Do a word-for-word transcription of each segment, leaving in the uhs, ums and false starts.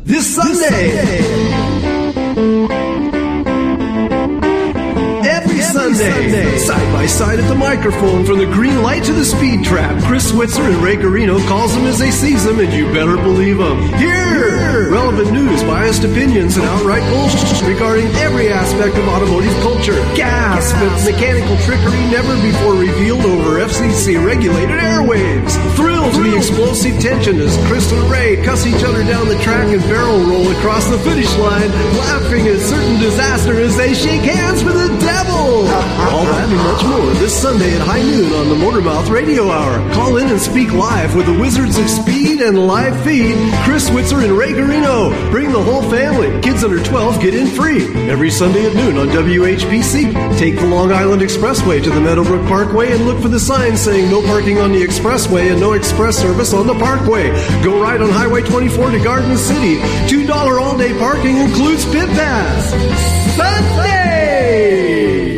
This Sunday. This Sunday. Every Sunday. Sunday, side by side at the microphone, from the green light to the speed trap, Chris Switzer and Ray Garino calls them as they sees them, and you better believe them. Here, relevant news, biased opinions, and outright bullshit regarding every aspect of automotive culture. Gasp at mechanical trickery never before revealed over F C C-regulated airwaves. Thrill to the explosive tension as Chris and Ray cuss each other down the track and barrel roll across the finish line, laughing at certain disaster as they shake hands with the devil. All that and much more this Sunday at high noon on the Motormouth Radio Hour. Call in and speak live with the Wizards of Speed and live feed, Chris Switzer and Ray Garino. Bring the whole family. Kids under twelve get in free. Every Sunday at noon on W H P C. Take the Long Island Expressway to the Meadowbrook Parkway and look for the sign saying no parking on the expressway and no express service on the parkway. Go right on Highway twenty-four to Garden City. two dollars all-day parking includes pit pass. Sunday!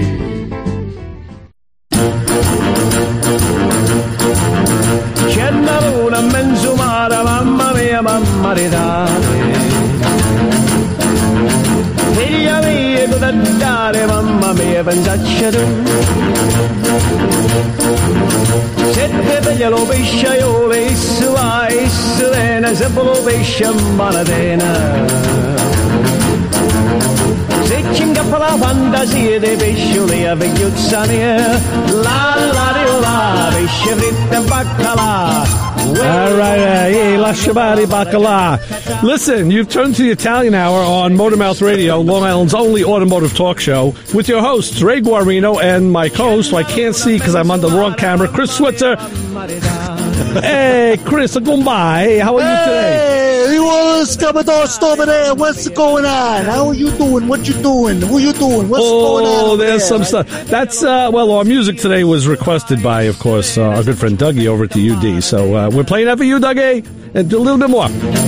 C'è la luna in mezzo mare, mamma mia, mamma ridare. Figlia mia, cosa dare, mamma mia, pensacci tu. Se te piglia lo pesce, io le issu va, issu vena, se lo pesce in manatena. Se ci ingappa la fantasia dei pescioli a vecchiuzza mia, la la la la, pesce fritto e baccalà. All right, uh, hey, la shabari bacala. Listen, you've turned to the Italian Hour on Motormouth Radio, Long Island's only automotive talk show, with your hosts, Ray Guarino, and my co-host, who I can't see because I'm on the wrong camera, Chris Switzer. Hey, Chris, goodbye. Hey, how are you today? Hey, what's over there? What's going on? How are you doing? What you doing? Who you doing? What's oh, going on? Oh, there's there? some stuff. That's, uh, well, our music today was requested by, of course, uh, our good friend Dougie over at the U D. So uh, we're playing that for you, Dougie, and do a little bit more.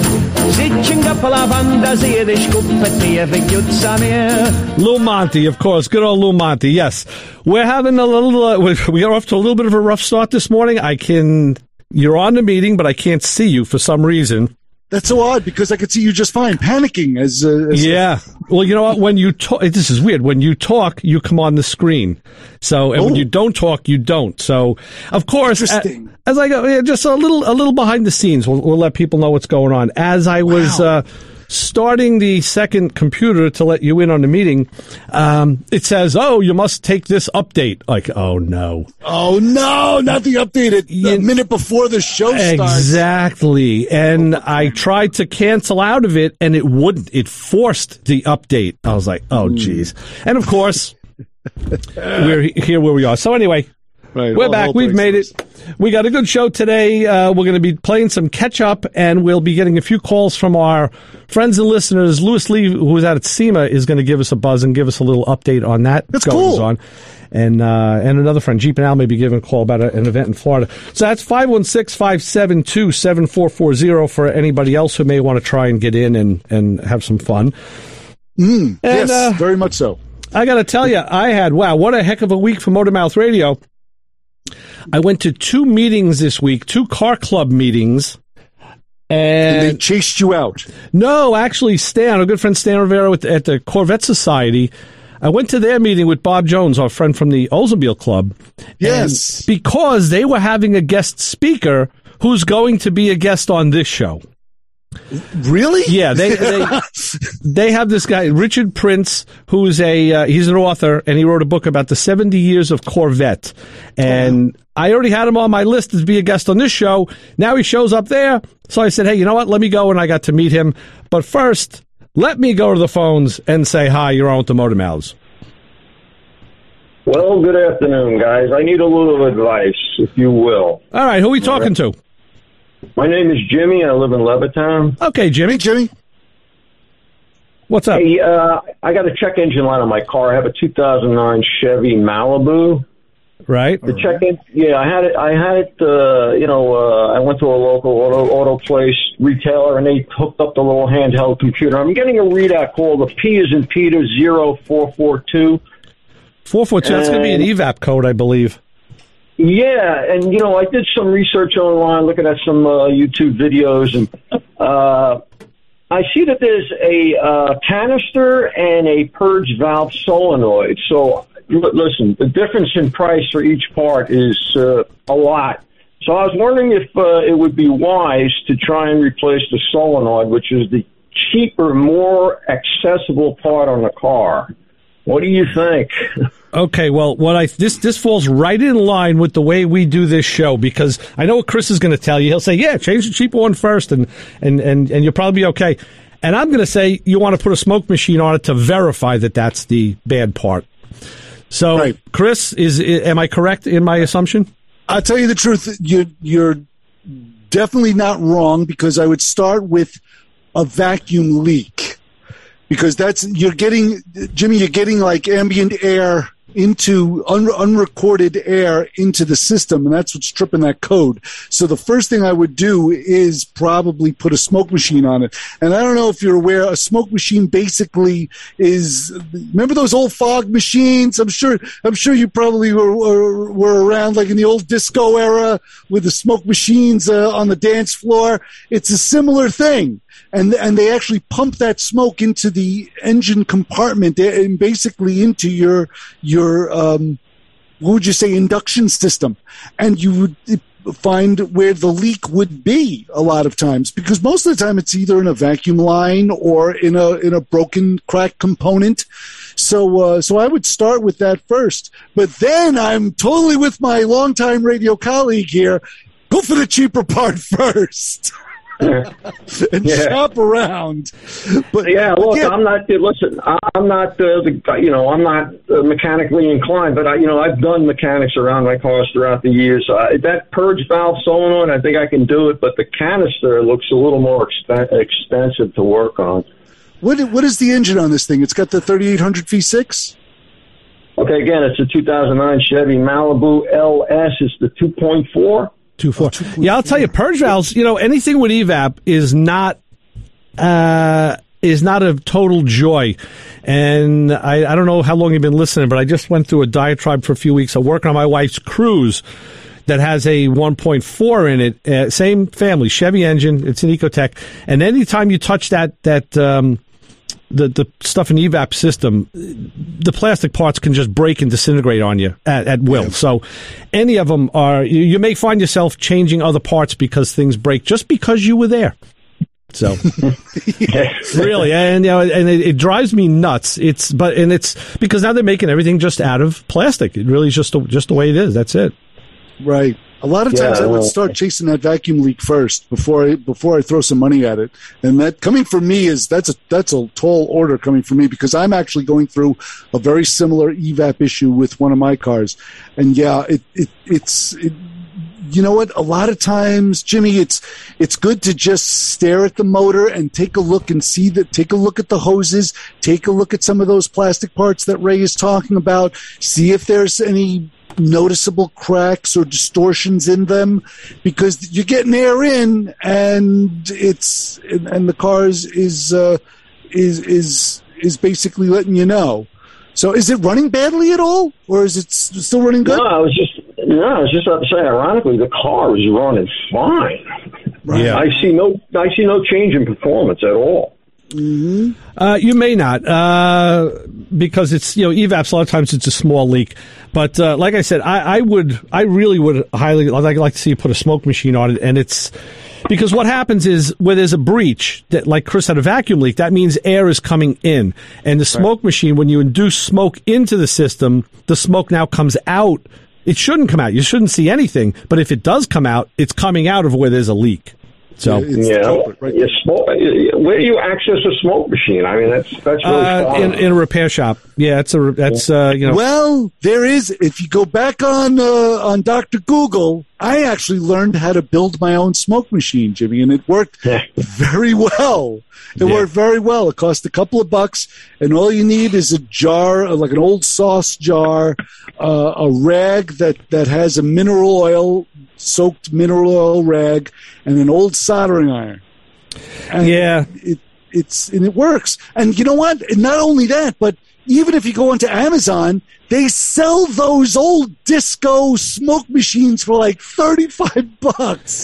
Lou Monte, of course, good old Lou Monte. Yes, we're having a little. Uh, we are off to a little bit of a rough start this morning. I can. You're on the meeting, but I can't see you for some reason. That's so odd because I could see you just fine, panicking as. Uh, as yeah. A- well, you know what? When you talk, this is weird. When you talk, you come on the screen. So, and oh. when you don't talk, you don't. So, of course, Interesting. A- as I go, yeah, just a little, a little behind the scenes. We'll, we'll let people know what's going on. As I was wow. uh, starting the second computer to let you in on the meeting, um, it says, "Oh, you must take this update." Like, oh no, oh no, not the update a minute before the show starts. Exactly, and I tried to cancel out of it, and it wouldn't. It forced the update. I was like, oh geez, and of course, we're here where we are. So anyway. Right, we're back. We've made it. We got a good show today. Uh, we're going to be playing some catch-up, and we'll be getting a few calls from our friends and listeners. Lewis Lee, who's out at SEMA, is going to give us a buzz and give us a little update on that. That's goes cool. on. And uh, and another friend, Jeep and Al, may be giving a call about a, an event in Florida. So that's five one six, five seven two, seven four four zero for anybody else who may want to try and get in and, and have some fun. Mm, and, yes, uh, very much so. I got to tell you, I had, wow, what a heck of a week for Motormouth Radio. I went to two meetings this week, two car club meetings. And, and they chased you out. No, actually, Stan, our good friend Stan Rivera at the, at the Corvette Society, I went to their meeting with Bob Jones, our friend from the Oldsmobile Club. Yes. Because they were having a guest speaker who's going to be a guest on this show. Really? Yeah, they they, they have this guy, Richard Prince, who's a uh, he's an author, and he wrote a book about the seventy years of Corvette. And oh. I already had him on my list to be a guest on this show. Now he shows up there. So I said, hey, you know what? Let me go, and I got to meet him. But first, let me go to the phones and say hi. You're on with the Motor Mouths. Well, good afternoon, guys. I need a little advice, if you will. All right, who are we talking to? My name is Jimmy. I live in Levittown. Okay, Jimmy. Hey, Jimmy. What's up? Hey, uh, I got a check engine light on my car. I have a two thousand nine Chevy Malibu. Right. The check in, yeah, I had it. I had it. Uh, you know, uh, I went to a local auto auto place retailer, and they hooked up the little handheld computer. I'm getting a readout called the P is in Peter zero four four two. Four four two. That's going to be an E V A P code, I believe. Yeah, and, you know, I did some research online, looking at some uh, YouTube videos, and uh, I see that there's a uh, canister and a purge valve solenoid. So, l- listen, the difference in price for each part is uh, a lot. So I was wondering if uh, it would be wise to try and replace the solenoid, which is the cheaper, more accessible part on the car. What do you think? Okay, well, what I this this falls right in line with the way we do this show, because I know what Chris is going to tell you. He'll say, "Yeah, change the cheaper one first, and and and and you'll probably be okay." And I'm going to say you want to put a smoke machine on it to verify that that's the bad part. So, Right. Chris, is am I correct in my assumption? I'll tell you the truth. You're, you're definitely not wrong, because I would start with a vacuum leak, because that's you're getting, Jimmy, you're getting like ambient air into un, unrecorded air into the system, and that's what's tripping that code. So the first thing I would do is probably put a smoke machine on it. And I don't know if you're aware, a smoke machine basically is, remember those old fog machines? I'm sure I'm sure you probably were were, were around like in the old disco era with the smoke machines uh, on the dance floor. It's a similar thing. And and they actually pump that smoke into the engine compartment and basically into your your um, what would you say, induction system, and you would find where the leak would be a lot of times, because most of the time it's either in a vacuum line or in a in a broken cracked component. So uh, so I would start with that first, but then I'm totally with my longtime radio colleague here. Go for the cheaper part first. and Yeah. shop around. But Yeah, look, again, I'm not. Listen, I'm not. Uh, the, you know, I'm not uh, mechanically inclined, but I, you know, I've done mechanics around my cars throughout the years. Uh, that purge valve solenoid, I think I can do it, but the canister looks a little more expen- expensive to work on. what what is the engine on this thing? It's got the thirty-eight hundred V six. Okay, again, it's a two thousand nine Chevy Malibu L S. It's the two point four. Two four. Yeah, I'll tell you, purge valves. You know, anything with E V A P is not uh, is not a total joy. And I, I don't know how long you've been listening, but I just went through a diatribe for a few weeks of working on my wife's Cruze that has a one point four in it. Uh, same family, Chevy engine. It's an Ecotec. And anytime you touch that that um, the the stuff in the E V A P system, the plastic parts can just break and disintegrate on you at, at will. Yeah. So any of them are, you, you may find yourself changing other parts because things break just because you were there. So really, and you know, and it, it drives me nuts. It's but and it's because now they're making everything just out of plastic. It really is just just the way it is. That's it. Right. A lot of times yeah, I would start chasing that vacuum leak first before I before I throw some money at it. And that coming from me is that's a that's a tall order coming from me, because I'm actually going through a very similar E V A P issue with one of my cars. And yeah, it, it it's it, you know what? A lot of times, Jimmy, it's it's good to just stare at the motor and take a look and see that. Take a look at the hoses. Take a look at some of those plastic parts that Ray is talking about. See if there's any noticeable cracks or distortions in them, because you're getting air in, and it's and, and the car is is, uh, is is is basically letting you know. So, is it running badly at all, or is it s- still running good? No, I was just no, I was just about to say. Ironically, the car is running fine. Right. Yeah. I see no I see no change in performance at all. Mm-hmm. Uh, you may not, uh, because it's, you know, E V A Ps, a lot of times it's a small leak. But uh, like I said, I, I would, I really would highly, I'd like to see you put a smoke machine on it. And it's, because what happens is where there's a breach, that like Chris had a vacuum leak, that means air is coming in. And the smoke right. machine, when you induce smoke into the system, the smoke now comes out. It shouldn't come out. You shouldn't see anything. But if it does come out, it's coming out of where there's a leak. So yeah, right. you smoke, where do you access a smoke machine? I mean, that's that's really uh, in, in a repair shop. Yeah, it's a that's uh, you know. Well, there is. If you go back on uh, on Doctor Google, I actually learned how to build my own smoke machine, Jimmy, and it worked yeah. very well. It yeah. worked very well. It cost a couple of bucks, and all you need is a jar, like an old sauce jar, uh, a rag that that has a mineral oil. soaked mineral oil rag, and an old soldering iron. And yeah. It, it's, and it works. And you know what? And not only that, but even if you go onto Amazon, they sell those old disco smoke machines for like thirty-five bucks.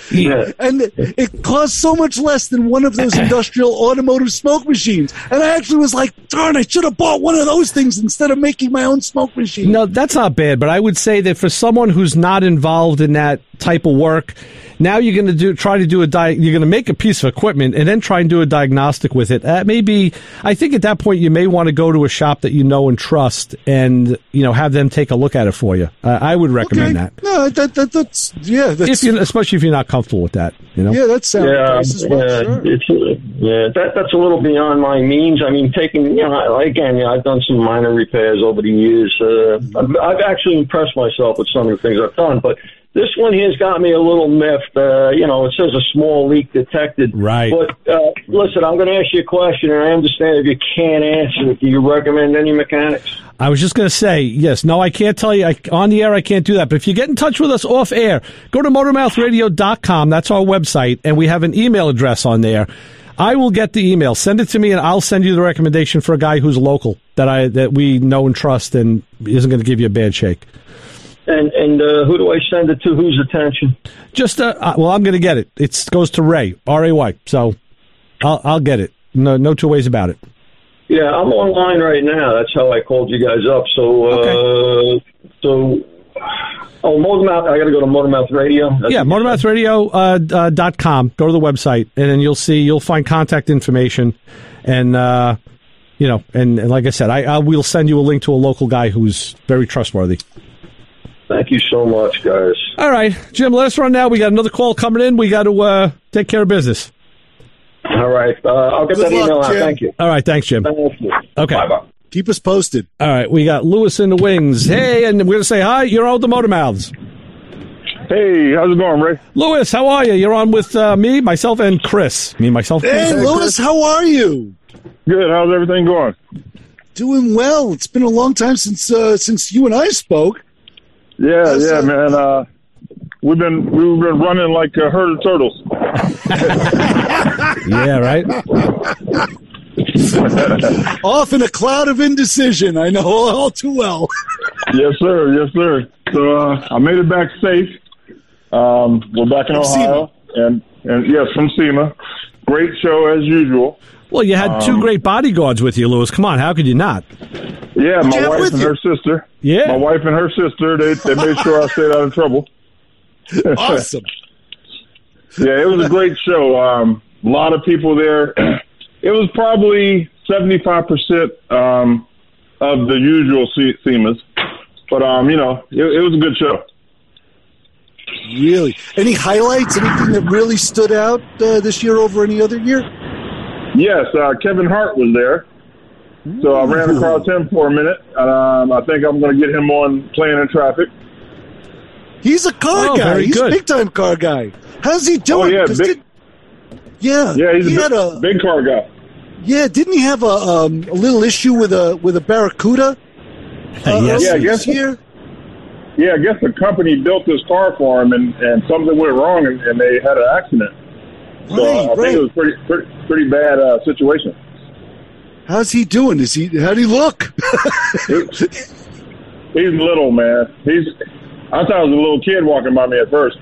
Yeah. And it cost so much less than one of those industrial automotive smoke machines. And I actually was like, darn, I should have bought one of those things instead of making my own smoke machine. No, that's not bad, but I would say that for someone who's not involved in that type of work, now you're going to do try to do a di- you're going to make a piece of equipment and then try and do a diagnostic with it. That may be, I think at that point you may want to go to a shop that you know and trust, and you know have them take a look at it for you. Uh, I would recommend Okay. that. No, that, that that's yeah, that's If you, especially if you're not comfortable with that, you know. yeah, that sounds Yeah, nice as well. yeah, Sure. it's yeah. That that's a little beyond my means. I mean, taking you know, again, you know, I've done some minor repairs over the years. Uh, I've, I've actually impressed myself with some of the things I've done, but this one here's got me a little miffed. Uh, you know, it says a small leak detected. Right. But uh, listen, I'm going to ask you a question, and I understand if you can't answer it. Do you recommend any mechanics? I was just going to say, yes, no, I can't tell you. I, on the air, I can't do that. But if you get in touch with us off air, go to motor mouth radio dot com. That's our website, and we have an email address on there. I will get the email. Send it to me, and I'll send you the recommendation for a guy who's local that I that we know and trust and isn't going to give you a bad shake. And and uh, who do I send it to? Whose attention? Just, uh, uh, well, I'm going to get it. It goes to Ray, R A Y. So I'll, I'll get it. No, no two ways about it. Yeah, I'm online right now. That's how I called you guys up. So, uh, Okay. so, oh, Motormouth. I got to go to Motormouth Radio. That's Yeah, motor mouth radio uh, uh, dot com. Go to the website, and then you'll see, you'll find contact information. And, uh, you know, and, and like I said, I, I will send you a link to a local guy who's very trustworthy. Thank you so much, guys. All right, Jim, let us run now. We got another call coming in. We got to uh, take care of business. All right, uh, I'll get Good that luck, email out. Jim. Thank you. All right, thanks, Jim. Thank you. Okay. Bye bye. Keep us posted. All right, we got Lewis in the wings. Hey, and we're going to say hi. You're on with the Motor Mouths. Hey, how's it going, Ray? Lewis, how are you? You're on with uh, me, myself, and Chris. Me, myself, Chris. Hey, Lewis, how are you? Good. How's everything going? Doing well. It's been a long time since uh, since you and I spoke. Yeah, How's yeah, that? man. Uh, we've been we've been running like a herd of turtles. Yeah, right? Off in a cloud of indecision. I know all too well. Yes, sir. Yes, sir. So uh, I made it back safe. Um, we're back in From Ohio, and and yes, from SEMA. Great show as usual. Well, you had two Um, great bodyguards with you, Lewis. Come on, how could you not? Yeah, my Yeah, wife with and you. her sister. Yeah. My wife and her sister. They they made sure I stayed out of trouble. Awesome. Yeah, it was a great show. Um, a lot of people there. It was probably seventy-five percent um, of the usual se- SEMAs. But, um, you know, it, it was a good show. Really? Any highlights? Anything that really stood out uh, this year over any other year? Yes, uh, Kevin Hart was there. So I ran across him for a minute. Um, I think I'm going to get him on Playing in Traffic. He's a car Oh, guy. very He's good. a big-time car guy. How's he doing? Oh, yeah, 'Cause big- did- yeah, Yeah, he's he a had big, a big car guy. yeah. Didn't he have a um, a little issue with a with a Barracuda? Uh, Yes. Yeah, I earlier guess this year. Yeah, I guess the company built this car for him, and, and something went wrong, and, and they had an accident. So Right, I think right. it was pretty pretty, pretty bad uh, situation. How's he doing? Is he? How'd he look? He's little, man. He's. I thought I was a little kid walking by me at first.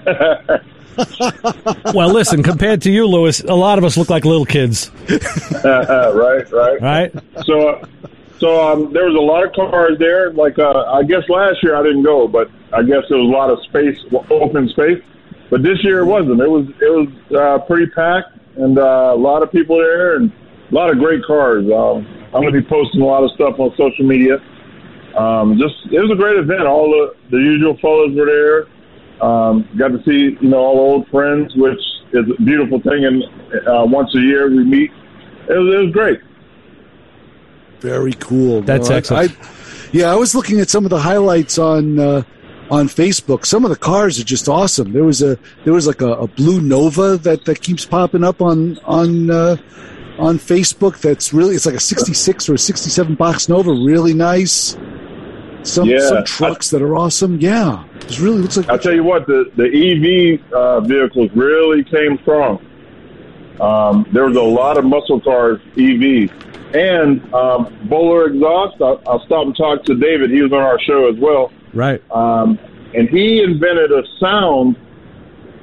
Well, listen, compared to you, Lewis, a lot of us look like little kids, right, right, right? So, uh, so um, there was a lot of cars there. Like uh, I guess last year I didn't go, but I guess there was a lot of space, open space. But this year it wasn't. It was it was uh, pretty packed, and uh, a lot of people there, and a lot of great cars. Um, I'm going to be posting a lot of stuff on social media. Um, just it was a great event. All the the usual fellows were there. Um, got to see you know all the old friends, which is a beautiful thing. And uh, once a year we meet. It was, it was great. Very cool. That's No, I- excellent. I, yeah, I was looking at some of the highlights on uh, on Facebook. Some of the cars are just awesome. There was a there was like a, a blue Nova that, that keeps popping up on on uh, on Facebook. That's really it's like a sixty-six or a sixty-seven box Nova. Really nice. Some Yeah. some trucks that are awesome. Yeah, it really looks like. I'll tell you what, the, the E V uh, vehicles really came strong. Um, there was a lot of muscle cars, E Vs. And um, Bowler Exhaust, I'll, I'll stop and talk to David. He was on our show as well. Right. Um, and he invented a sound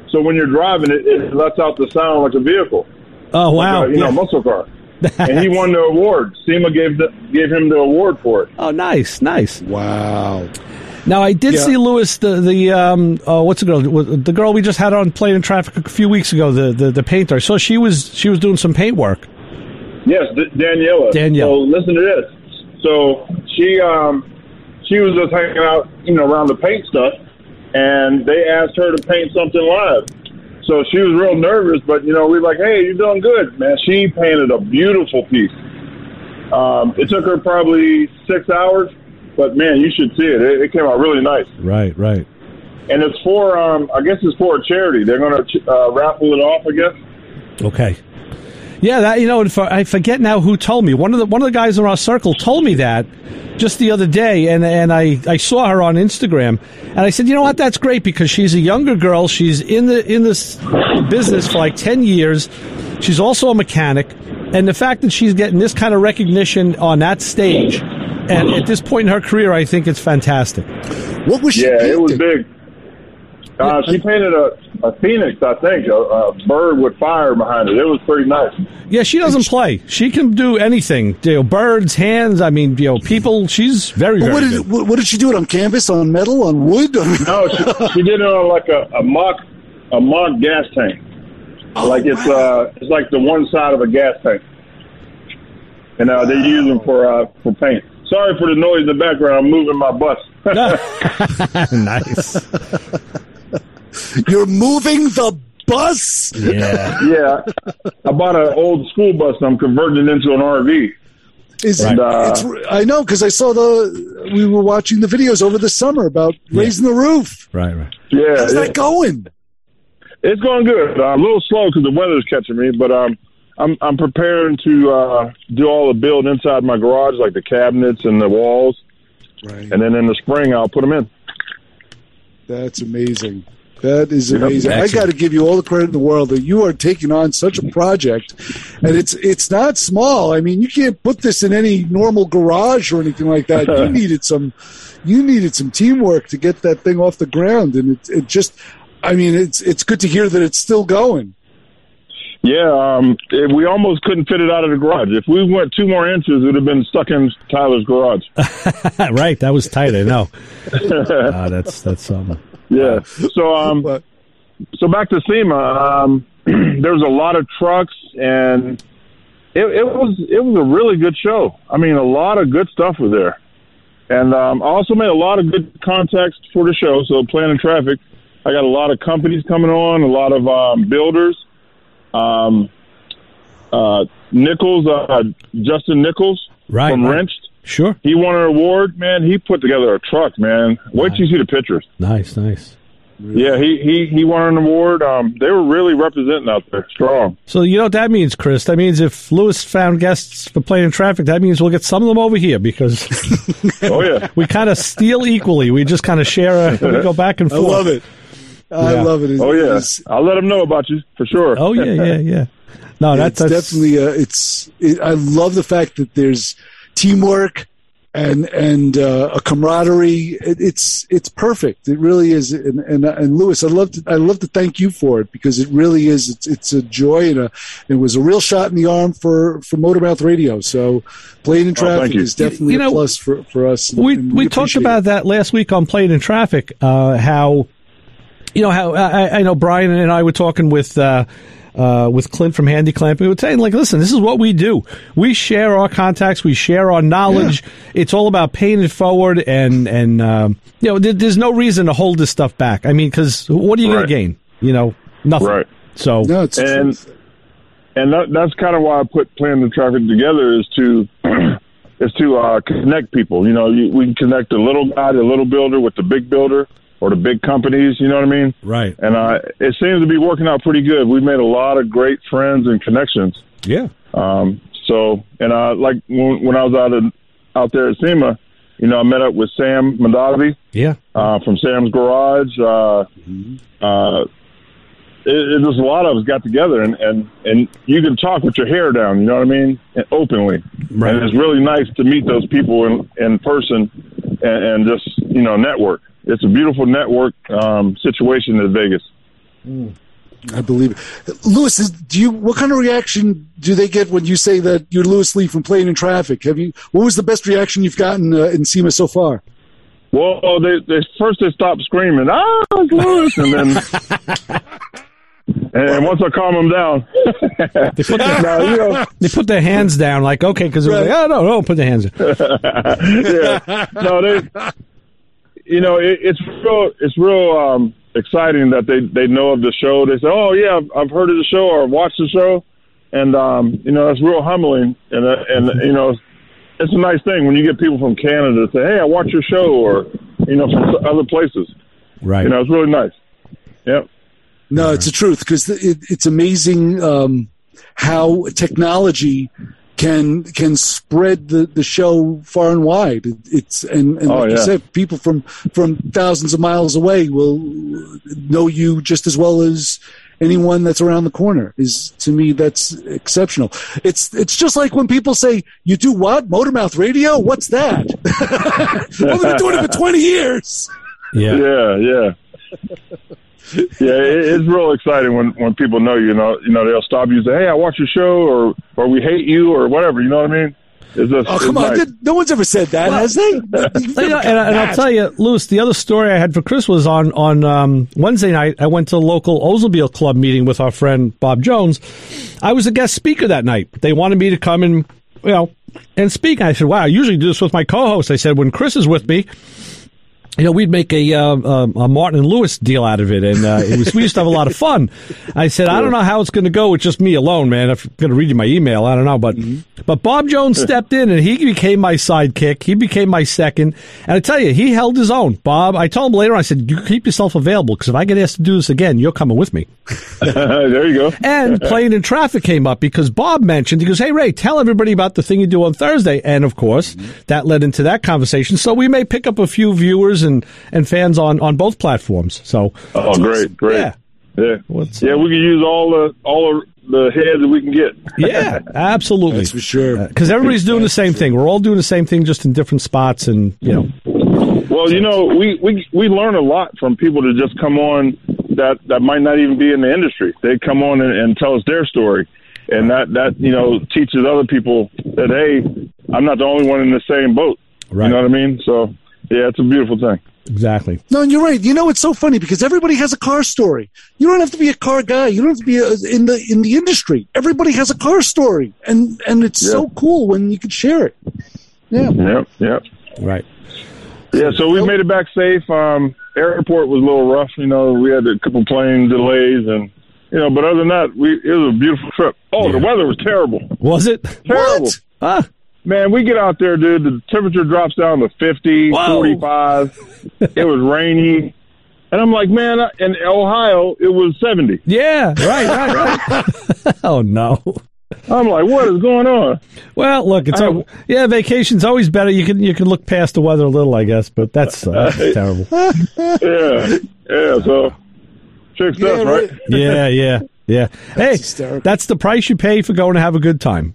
So when you're driving, it, it lets out the sound like a vehicle. Oh, wow. Like a, you yeah. know, muscle car. And he won the award. SEMA gave the, gave him the award for it. Oh, nice, nice. Wow. Now, I did Yeah. see Lewis, the, the um, oh, what's the girl? The girl we just had on Playing in Traffic a few weeks ago, the, the, the painter. So she was she was doing some paint work. Yes, D- Daniela. Danielle. So listen to this. So she um, she was just hanging out, you know, around the paint stuff, and they asked her to paint something live. So she was real nervous, but, you know, we were like, hey, you're doing good, man. She painted a beautiful piece. Um, it took her probably six hours, but, man, you should see it. It, it came out really nice. Right, right. And it's for, um, I guess it's for a charity. They're going to uh, raffle it off, I guess. Okay. Yeah, that you know, I forget now who told me. One of the one of the guys in our circle told me that just the other day, and and I, I saw her on Instagram, and I said, you know what, that's great because she's a younger girl. She's in the in this business for like ten years. She's also a mechanic, and the fact that she's getting this kind of recognition on that stage, and at this point in her career, I think it's fantastic. What was she Yeah, painting? it was big. Uh, she painted a, a phoenix, I think, a, a bird with fire behind it. It was pretty nice. Yeah, she doesn't play. She can do anything. You know, birds, hands. I mean, you know, people. She's very, very What did, good. what, what did she do it on canvas, on metal, on wood? No, she, she did it on like a, a mock a mock gas tank. Oh, like it's wow. uh it's like the one side of a gas tank, and uh, they use them for uh, for paint. Sorry for the noise in the background. I'm moving my bus. Nice. You're moving the bus? Yeah. Yeah, I bought an old school bus and I'm converting it into an R V. Is Right. it, Uh, it's, I know, because I saw the, we were watching the videos over the summer about raising the roof. Right, right. Yeah, How's it- that going? it's going good. Uh, a little slow because the weather's catching me, but um, I'm I'm preparing to uh, do all the build inside my garage, like the cabinets and the walls, Right. and then in the spring I'll put them in. That's amazing. That is Yep. amazing. I got to give you all the credit in the world that you are taking on such a project, and it's it's not small. I mean, you can't put this in any normal garage or anything like that. You needed some, you needed some teamwork to get that thing off the ground, and it it just, I mean, it's it's good to hear that it's still going. Yeah, um, it, we almost couldn't fit it out of the garage. If we went two more inches, it would have been stuck in Tyler's garage. Right, that was tight. I know. uh, that's that's um. Yeah. So um, But so back to SEMA. Um, there was a lot of trucks, and it, it was it was a really good show. I mean, a lot of good stuff was there, and um, I also made a lot of good contacts for the show. So Playing in Traffic, I got a lot of companies coming on, a lot of um, builders. Um, uh, Nichols, uh, Justin Nichols Right, from right. Wrenched. Sure. He won an award, man. He put together a truck, man. Wait till you see the pictures. Nice, nice. Yeah, he, he, he won an award. Um, they were really representing out there, strong. So you know what that means, Chris? That means if Lewis found guests for Playing in Traffic, that means we'll get some of them over here because Oh, yeah. we kind of steal equally. We just kind of share. A, we go back and I forth. love it. I Yeah. love it. It's, Oh, yeah. it's, I'll let them know about you, for sure. Oh yeah, yeah, yeah. No, that's, it's that's definitely uh, it's. It, I love the fact that there's teamwork and and uh, a camaraderie. It, it's it's perfect. It really is. And and, and Lewis, I love to I love to thank you for it because it really is. It's it's a joy and a it was a real shot in the arm for for Motormouth Radio. So Playing in Oh, thank Traffic you. is definitely You know, a plus for for us. we and we talked appreciate about it. that last week on Playing in Traffic. Uh, how you know how I, I know Brian and I were talking with. Uh, Uh, with Clint from Handy Clamp, we were saying, like, listen, this is what we do. We share our contacts, we share our knowledge. Yeah. It's all about paying it forward, and and um, you know, there, there's no reason to hold this stuff back. I mean, because what are you Right. going to gain? You know, nothing. Right. So No, it's And truth. and that, that's kind of why I put Playing in Traffic together is to is to uh, connect people. You know, you, we can connect the little guy, the little builder, with the big builder or the big companies. You know what I mean? right, And uh, it seems to be working out pretty good. We've made a lot of great friends and connections. yeah, Um, so, and uh, like when, when I was out in, out there at SEMA, you know, I met up with Sam Mondavi yeah, uh, from Sam's Garage. Uh, uh, it, it just a lot of us got together, and, and, and you can talk with your hair down. You know what I mean? And openly, Right. and it's really nice to meet those people in, in person and, and just you know network. It's a beautiful network um, situation in Vegas. I believe it. Lewis, is, do you? What kind of reaction do they get when you say that you're Lewis Lee from Playing in Traffic? Have you? What was the best reaction you've gotten uh, in SEMA so far? Well, they, they first they stopped screaming, ah, it's Lewis, and then and once I calm them down, They put their, now, you know, they put their hands down, like, okay, because they're like, oh, no, no, put their hands down. yeah, no, they, you know, it, it's real, it's real um, exciting that they, they know of the show. They say, oh yeah, I've, I've heard of the show or watched the show, and um, you know, it's real humbling, and uh, and you know, it's a nice thing when you get people from Canada to say, hey, I watch your show, or you know, from other places. Right. You know, it's really nice. Yep. No, it's the truth because it, it's amazing um, how technology can can spread the, the show far and wide. It, it's and, and Oh, like you yeah. said, people from from thousands of miles away will know you just as well as anyone that's around the corner. Is to me that's exceptional. It's it's just like when people say, "You do what? Motormouth Radio? What's that?" Well, they've been doing it for twenty years. Yeah. Yeah, yeah. Yeah, it, it's real exciting when, when people know you. You know, you know they'll stop you and say, "Hey, I watch your show," or or "We hate you," or whatever. You know what I mean? It's just, Oh, come it's on. nice. Did- No one's ever said that, has they? You've You know, never and, got and I'll that. tell you, Lewis, the other story I had for Chris was on on um, Wednesday night. I went to a local Oldsmobile Club meeting with our friend Bob Jones. I was a guest speaker that night. They wanted me to come and, you know, and speak. I said, wow, I usually do this with my co-host. I said, when Chris is with me, you know, we'd make a, uh, a Martin and Lewis deal out of it, and uh, it was we used to have a lot of fun. I said, I don't know how it's going to go with just me alone, man. I'm going to read you my email. I don't know, but but Bob Jones stepped in, and he became my sidekick. He became my second, and I tell you, he held his own. Bob, I told him later, I said, you keep yourself available, because if I get asked to do this again, you're coming with me. There you go. And Playing in Traffic came up because Bob mentioned, he goes, hey, Ray, tell everybody about the thing you do on Thursday. And, of course, that led into that conversation. So we may pick up a few viewers and, and fans on, on both platforms. So, Oh, great, great. Yeah. Yeah, What's- yeah. We can use all the all the heads that we can get. Yeah, absolutely. That's for sure. Because everybody's doing the same thing. We're all doing the same thing, just in different spots. And, you know, Well, you know, we, we we learn a lot from people that just come on that, that might not even be in the industry. They come on and, and tell us their story, and that, that you know teaches other people that, hey, I'm not the only one in the same boat. Right. You know what I mean? So yeah, it's a beautiful thing. exactly. No, and you're right. You know, it's so funny because everybody has a car story. You don't have to be a car guy. You don't have to be a, in the in the industry. Everybody has a car story, and and it's Yeah. so cool when you can share it. Yeah. Yep, yep. Right. Yeah, so we made it back safe. Um, airport was a little rough, you know. We had a couple plane delays, and you know, but other than that, we it was a beautiful trip. Oh, the weather was terrible, Was it? terrible. What? Ah, Man, we get out there, dude. The temperature drops down to fifty, Whoa. forty-five. It was rainy, and I'm like, man, in Ohio it was seventy. yeah, right, right, right. Oh, no. I'm like, what is going on? Well, look, it's I- al- yeah, vacation's always better. You can you can look past the weather a little, I guess, but that's, uh, that's terrible. Yeah, yeah. So, trick Yeah, stuff, right? right. Yeah, yeah, yeah. Hey, hysterical. that's the price you pay for going to have a good time.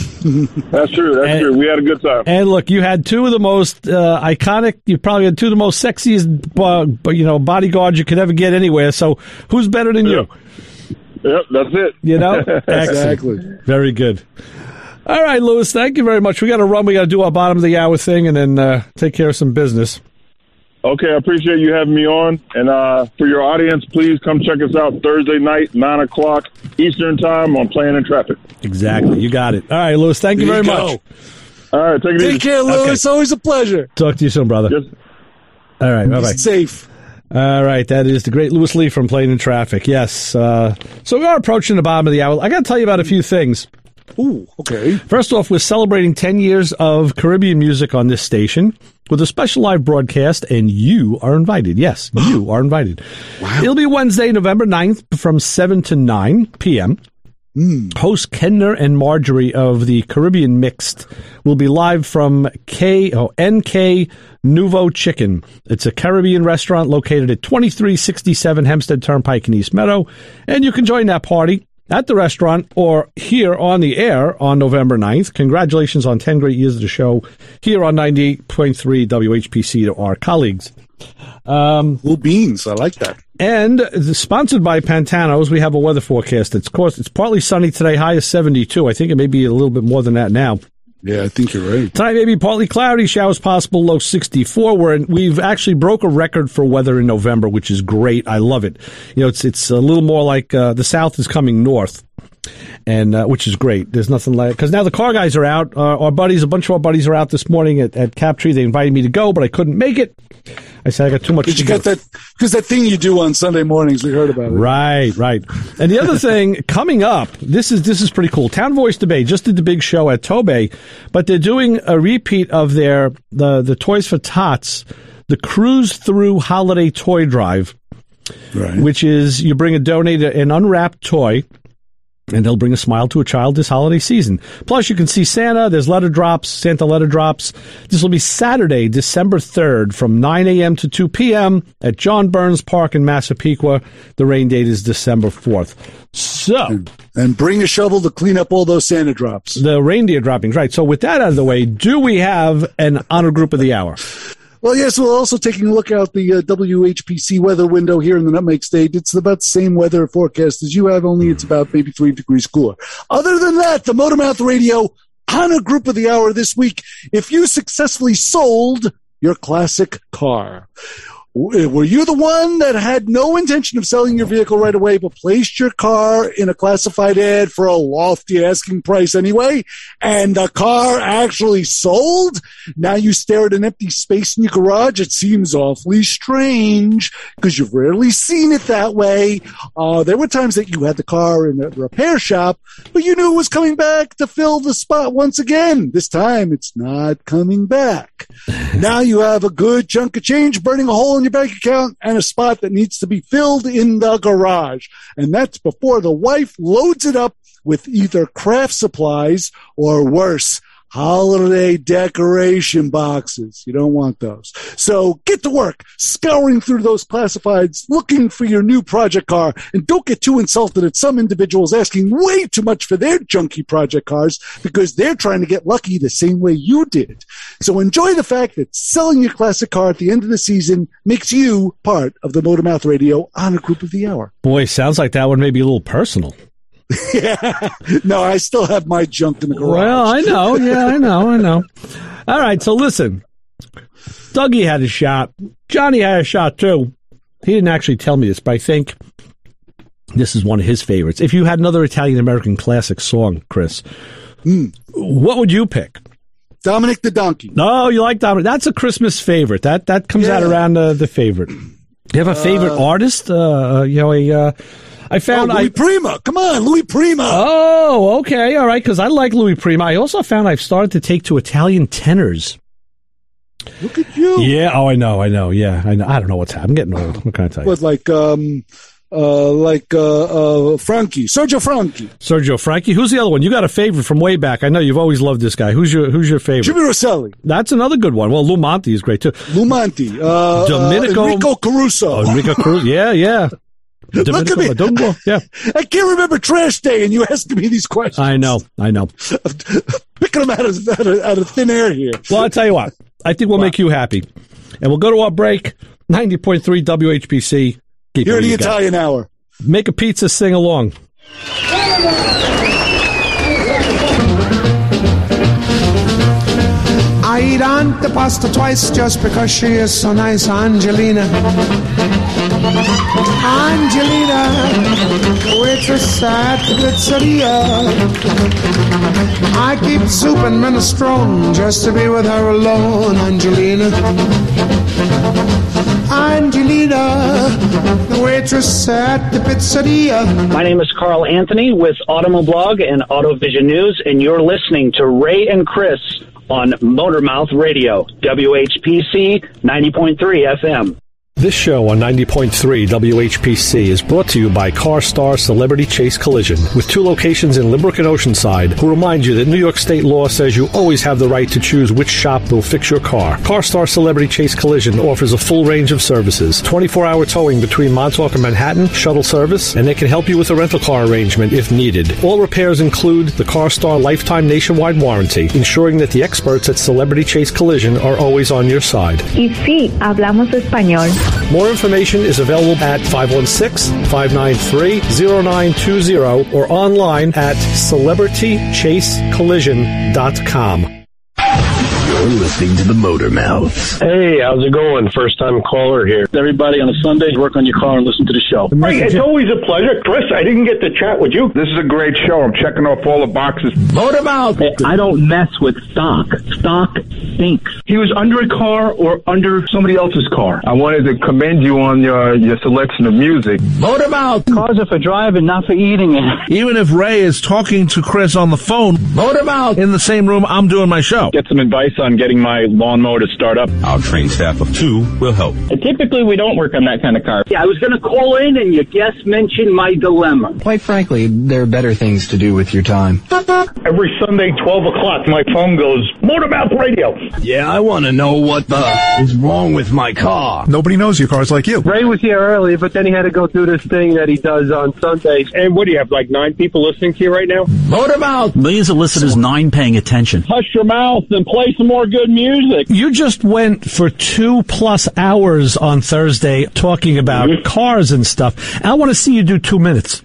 That's true. That's And- true. We had a good time. And look, you had two of the most uh, iconic. You probably had two of the most sexiest, uh, b- you know, bodyguards you could ever get anywhere. So, who's better than you? Yep, that's it. You know, Excellent. Exactly. Very good. All right, Lewis. Thank you very much. We got to run. We got to do our bottom of the hour thing, and then uh, take care of some business. Okay, I appreciate you having me on. And uh, for your audience, please come check us out Thursday night, nine o'clock Eastern Time on Playing in Traffic. Exactly. You got it. All right, Lewis. Thank you There very you much. go. All right, take it easy. Take care, Lewis. Always a pleasure. Talk to you soon, brother. Just, All right. Bye bye. Be safe. All right, that is the great Lewis Lee from Playing in Traffic. Yes. Uh, so we are approaching the bottom of the hour. I got to tell you about a few things. Ooh, okay. First off, we're celebrating ten years of Caribbean music on this station with a special live broadcast, and you are invited. Yes, you are invited. Wow. It'll be Wednesday, November ninth from seven to nine p.m. Mm. Host Kenner and Marjorie of the Caribbean Mixed will be live from K oh, N K Nouveau Chicken. It's a Caribbean restaurant located at twenty-three sixty-seven Hempstead Turnpike in East Meadow, and you can join that party at the restaurant or here on the air on November ninth. Congratulations on ten great years of the show here on ninety-eight point three W H P C to our colleagues. Um, Blue beans, I like that. And sponsored by Pantano's, we have a weather forecast. It's, of course, it's partly sunny today, high of seventy-two. I think it may be a little bit more than that now. Yeah, I think you're right. Tonight may be partly cloudy, showers possible, low sixty-four. We're in, we've actually broke a record for weather in November, which is great. I love it. You know, it's it's a little more like uh, the South is coming north, and uh, which is great. There's nothing like because now the car guys are out. Uh, our buddies, a bunch of our buddies are out this morning at, at Captree. They invited me to go, but I couldn't make it. I said I got too much Did to you do. get that? Because that thing you do on Sunday mornings, we heard about it. Right, right. And the other thing coming up, this is this is pretty cool. Town Voice Debate just did the big show at Tobey, but they're doing a repeat of their the the Toys for Tots, the Cruise Through Holiday Toy Drive, Right. which is you bring a donate an unwrapped toy, and they'll bring a smile to a child this holiday season. Plus, you can see Santa. There's letter drops, Santa letter drops. This will be Saturday, December third, from nine a.m. to two p.m. at John Burns Park in Massapequa. The rain date is December fourth. So, And bring a shovel to clean up all those Santa drops. the reindeer droppings, right. So, with that out of the way, do we have an honor group of the hour? Well, yes, we're also taking a look out the uh, W H P C weather window here in the Nutmeg State. It's about the same weather forecast as you have, only it's about maybe three degrees cooler. Other than that, the Motormouth Radio honor group of the hour this week, if you successfully sold your classic car. Were you the one that had no intention of selling your vehicle right away, but placed your car in a classified ad for a lofty asking price anyway, and the car actually sold? Now you stare at an empty space in your garage. It seems awfully strange because you've rarely seen it that way. Uh, there were times that you had the car in a repair shop, but you knew it was coming back to fill the spot once again. This time it's not coming back. Now you have a good chunk of change burning a hole in your bank account and a spot that needs to be filled in the garage. And that's before the wife loads it up with either craft supplies or worse, holiday decoration boxes. You don't want those. So get to work scouring through those classifieds, looking for your new project car, and don't get too insulted at some individuals asking way too much for their junky project cars because they're trying to get lucky the same way you did. So enjoy the fact that selling your classic car at the end of the season makes you part of the Motormouth Radio Honor Group of the Hour. Boy, sounds like that one may be a little personal. Yeah. No, I still have my junk in the garage. Well, I know. Yeah, I know. I know. All right. So listen, Dougie had a shot. Johnny had a shot too. He didn't actually tell me this, but I think this is one of his favorites. If you had another Italian American classic song, Chris, Mm. what would you pick? Dominic the Donkey. No, you like Dominic. That's a Christmas favorite. That that comes Yeah. out around uh, the favorite. You have a favorite Uh, artist? Uh, you know, a, uh, I Oh, found Louis I. Prima. Come on, Louis Prima. Oh, okay, all right. Because I like Louis Prima. I also found I've started to take to Italian tenors. Look at you. Yeah. Oh, I know. I know. Yeah. I know. I don't know what's happening. I'm getting old. What can I tell you? What, like, um, uh, like, uh, uh, Frankie, Sergio Franchi, Sergio Franchi. Who's the other one? You got a favorite from way back. I know you've always loved this guy. Who's your Who's your favorite? Jimmy Rosselli, That's another good one. Well, Lou Monte is great too. Lumanti, uh, Domenico- uh, Enrico Caruso. Oh, Enrico Cruz. Yeah, yeah. Look at Domenico me. Madungo. Yeah. I can't remember Trash Day, and you asking me these questions. I know. I know. Picking them out of, out of out of thin air here. Well, I'll tell you what. I think we'll make you happy. And we'll go to our break. ninety point three W H P C. Keep Here it in the you got. Italian Hour. Make a pizza, sing along. I eat antipasta twice just because she is so nice, Angelina. Angelina, waitress at the pizzeria. I keep soup and minestrone just to be with her alone, Angelina. Angelina, the waitress at the pizzeria. My name is Carl Anthony with Automoblog and AutoVision News, and you're listening to Ray and Chris on Motormouth Radio, W H P C ninety point three F M. This show on ninety point three W H P C is brought to you by CarStar Celebrity Chase Collision, with two locations in Limerick and Oceanside, who remind you that New York state law says you always have the right to choose which shop will fix your car. CarStar Celebrity Chase Collision offers a full range of services, twenty-four hour towing between Montauk and Manhattan, shuttle service, and they can help you with a rental car arrangement if needed. All repairs include the CarStar Lifetime Nationwide Warranty, ensuring that the experts at Celebrity Chase Collision are always on your side. Y sí, hablamos español. More information is available at five one six, five nine three, zero nine two zero or online at celebrity chase collision dot com. You're listening to the Motor Mouths. Hey, how's it going? First time caller here. Everybody on a Sunday, work on your car and listen to the show. Hey, it's always a pleasure. Chris, I didn't get to chat with you. This is a great show. I'm checking off all the boxes. Motor Mouth! Hey, I don't mess with stock. Stock stinks. He was under a car or under somebody else's car. I wanted to commend you on your, your selection of music. Motor Mouth! Cars are for driving, not for eating it. Even if Ray is talking to Chris on the phone, Motor Mouth! In the same room, I'm doing my show. Get some advice on getting my lawnmower to start up. Our trained staff of two will help. And typically, we don't work on that kind of car. Yeah, I was going to call in and your guest mentioned my dilemma. Quite frankly, there are better things to do with your time. Every Sunday, twelve o'clock, my phone goes, Motor Mouth Radio. Yeah, I want to know what the is wrong with my car. Nobody knows your car's like you. Ray was here early, but then he had to go do this thing that he does on Sundays. And what do you have, like nine people listening to you right now? Motor Mouth! Millions of listeners, nine paying attention. Hush your mouth and play some more good music. You just went for two plus hours on Thursday talking about mm-hmm. cars and stuff. I want to see you do two minutes.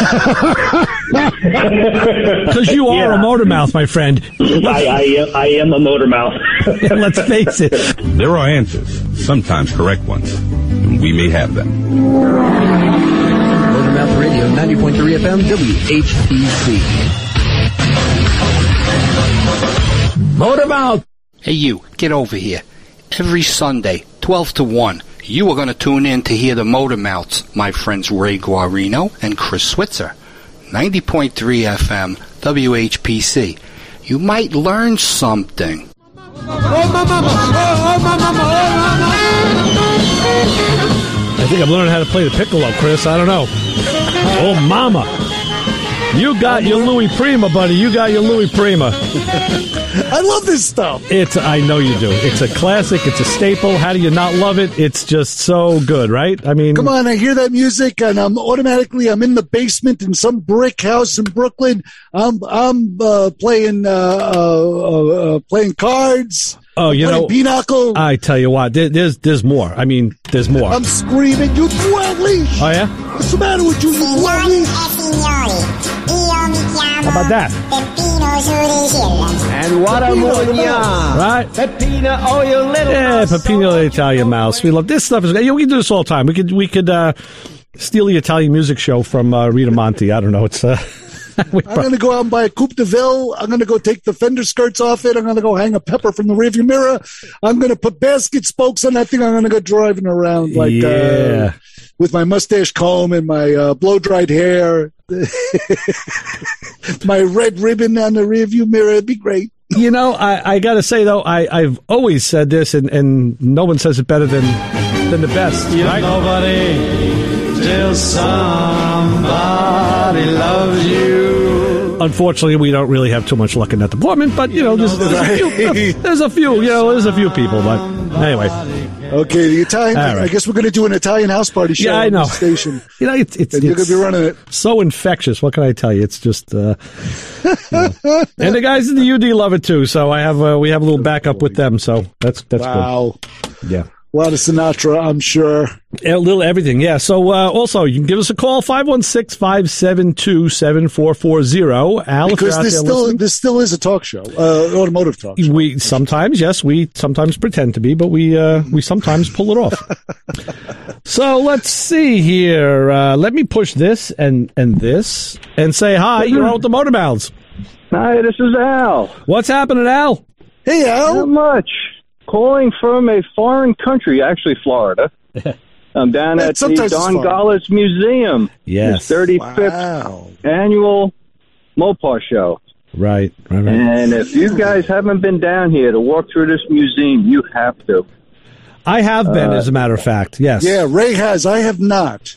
Because you are yeah. a motor mouth, my friend. I, I, am, I am a motor mouth. Let's face it. There are answers, sometimes correct ones, and we may have them. Motor Mouth Radio, ninety point three F M, W H P C. Motor Mouth! Hey, you, get over here. Every Sunday, twelve to one, you are going to tune in to hear the Motor Mouths, my friends Ray Guarino and Chris Switzer. ninety point three F M, W H P C. You might learn something. I think I'm learning how to play the piccolo, Chris. I don't know. Oh, mama. You got your Louis Prima, buddy. You got your Louis Prima. I love this stuff. It's. I know you do. It's a classic. It's a staple. How do you not love it? It's just so good, right? I mean, come on. I hear that music, and I'm automatically I'm in the basement in some brick house in Brooklyn. I'm I'm uh, playing uh, uh, uh, playing cards. Oh, you know, pinochle. I tell you what, there, there's there's more. I mean, there's more. I'm screaming, you twelve. Oh yeah. What's the matter with you, you twelve? How about that? And what a mogna. Right? Peppino, oh, you little Yeah, mouse. Peppino the Italian mouse. We love this stuff. Is, you know, we can do this all the time. We could we could uh, steal the Italian music show from uh, Rita Monti. I don't know. It's. Uh, I'm going to go out and buy a Coupe de Ville. I'm going to go take the fender skirts off it. I'm going to go hang a pepper from the rearview mirror. I'm going to put basket spokes on that thing. I'm going to go driving around like yeah. uh, with my mustache comb and my uh, blow-dried hair, my red ribbon on the rearview mirror. It'd be great. You know, I, I got to say, though, I, I've always said this, and, and no one says it better than than the best. You right? Nobody till somebody loves you. Unfortunately, we don't really have too much luck in that department, but, you know, there's, there's, a, few, there's a few, you know, there's a few people, but anyway. Okay, the Italian, right. I guess we're going to do an Italian house party show yeah, I know. on the station. You know, it's, it's, and you're it's going to be running it. So infectious. What can I tell you? It's just, uh, you know. And the guys in the U D love it too, so I have, uh, we have a little backup with them, so that's, that's wow. good. Yeah. A lot of Sinatra, I'm sure. A little everything, yeah. So, uh, also, you can give us a call, five one six, five seven two, seven four four zero. Al, because this still, listening, this still is a talk show, uh, automotive talk show. We sometimes, yes, we sometimes pretend to be, but we, uh, we sometimes pull it off. So, let's see here. Uh, let me push this and, and this and say hi. You're on with the Motor Mouths. Hi, this is Al. What's happening, Al? Hey, Al. Not much. Calling from a foreign country, actually Florida. I'm down at the Don Gallis Museum. Yes. His thirty-fifth wow. annual Mopar show. Right, right, right. And if you guys haven't been down here to walk through this museum, you have to. I have been, Uh, as a matter of fact. Yes. Yeah, Ray has. I have not.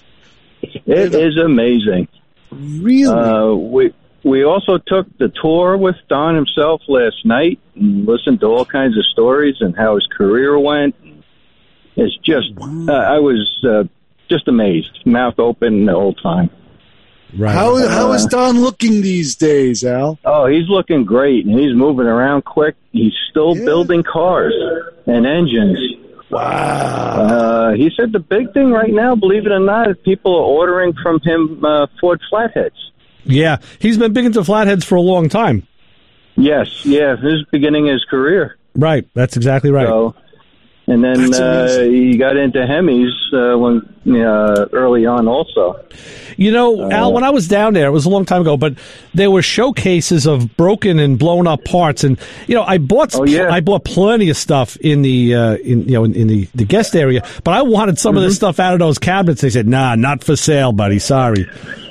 It is amazing. Really? Uh, we we also took the tour with Don himself last night and listened to all kinds of stories and how his career went. It's just, uh, I was uh, just amazed, mouth open the whole time. Right. How Uh, how is Don looking these days, Al? Oh, he's looking great, and he's moving around quick. He's still Yeah. building cars and engines. Wow. Uh, he said the big thing right now, believe it or not, is people are ordering from him uh, Ford Flatheads. Yeah, he's been big into flatheads for a long time. Yes, yeah, this is beginning his career. Right, that's exactly right. So, and then That's uh, amazing. he got into Hemis uh, when uh, early on also. You know, Al, when I was down there, it was a long time ago, but there were showcases of broken and blown up parts, and you know, I bought Oh, yeah. I bought plenty of stuff in the uh, in you know in, in the, the guest area, but I wanted some of this stuff out of those cabinets. They said, "Nah, not for sale, buddy. Sorry."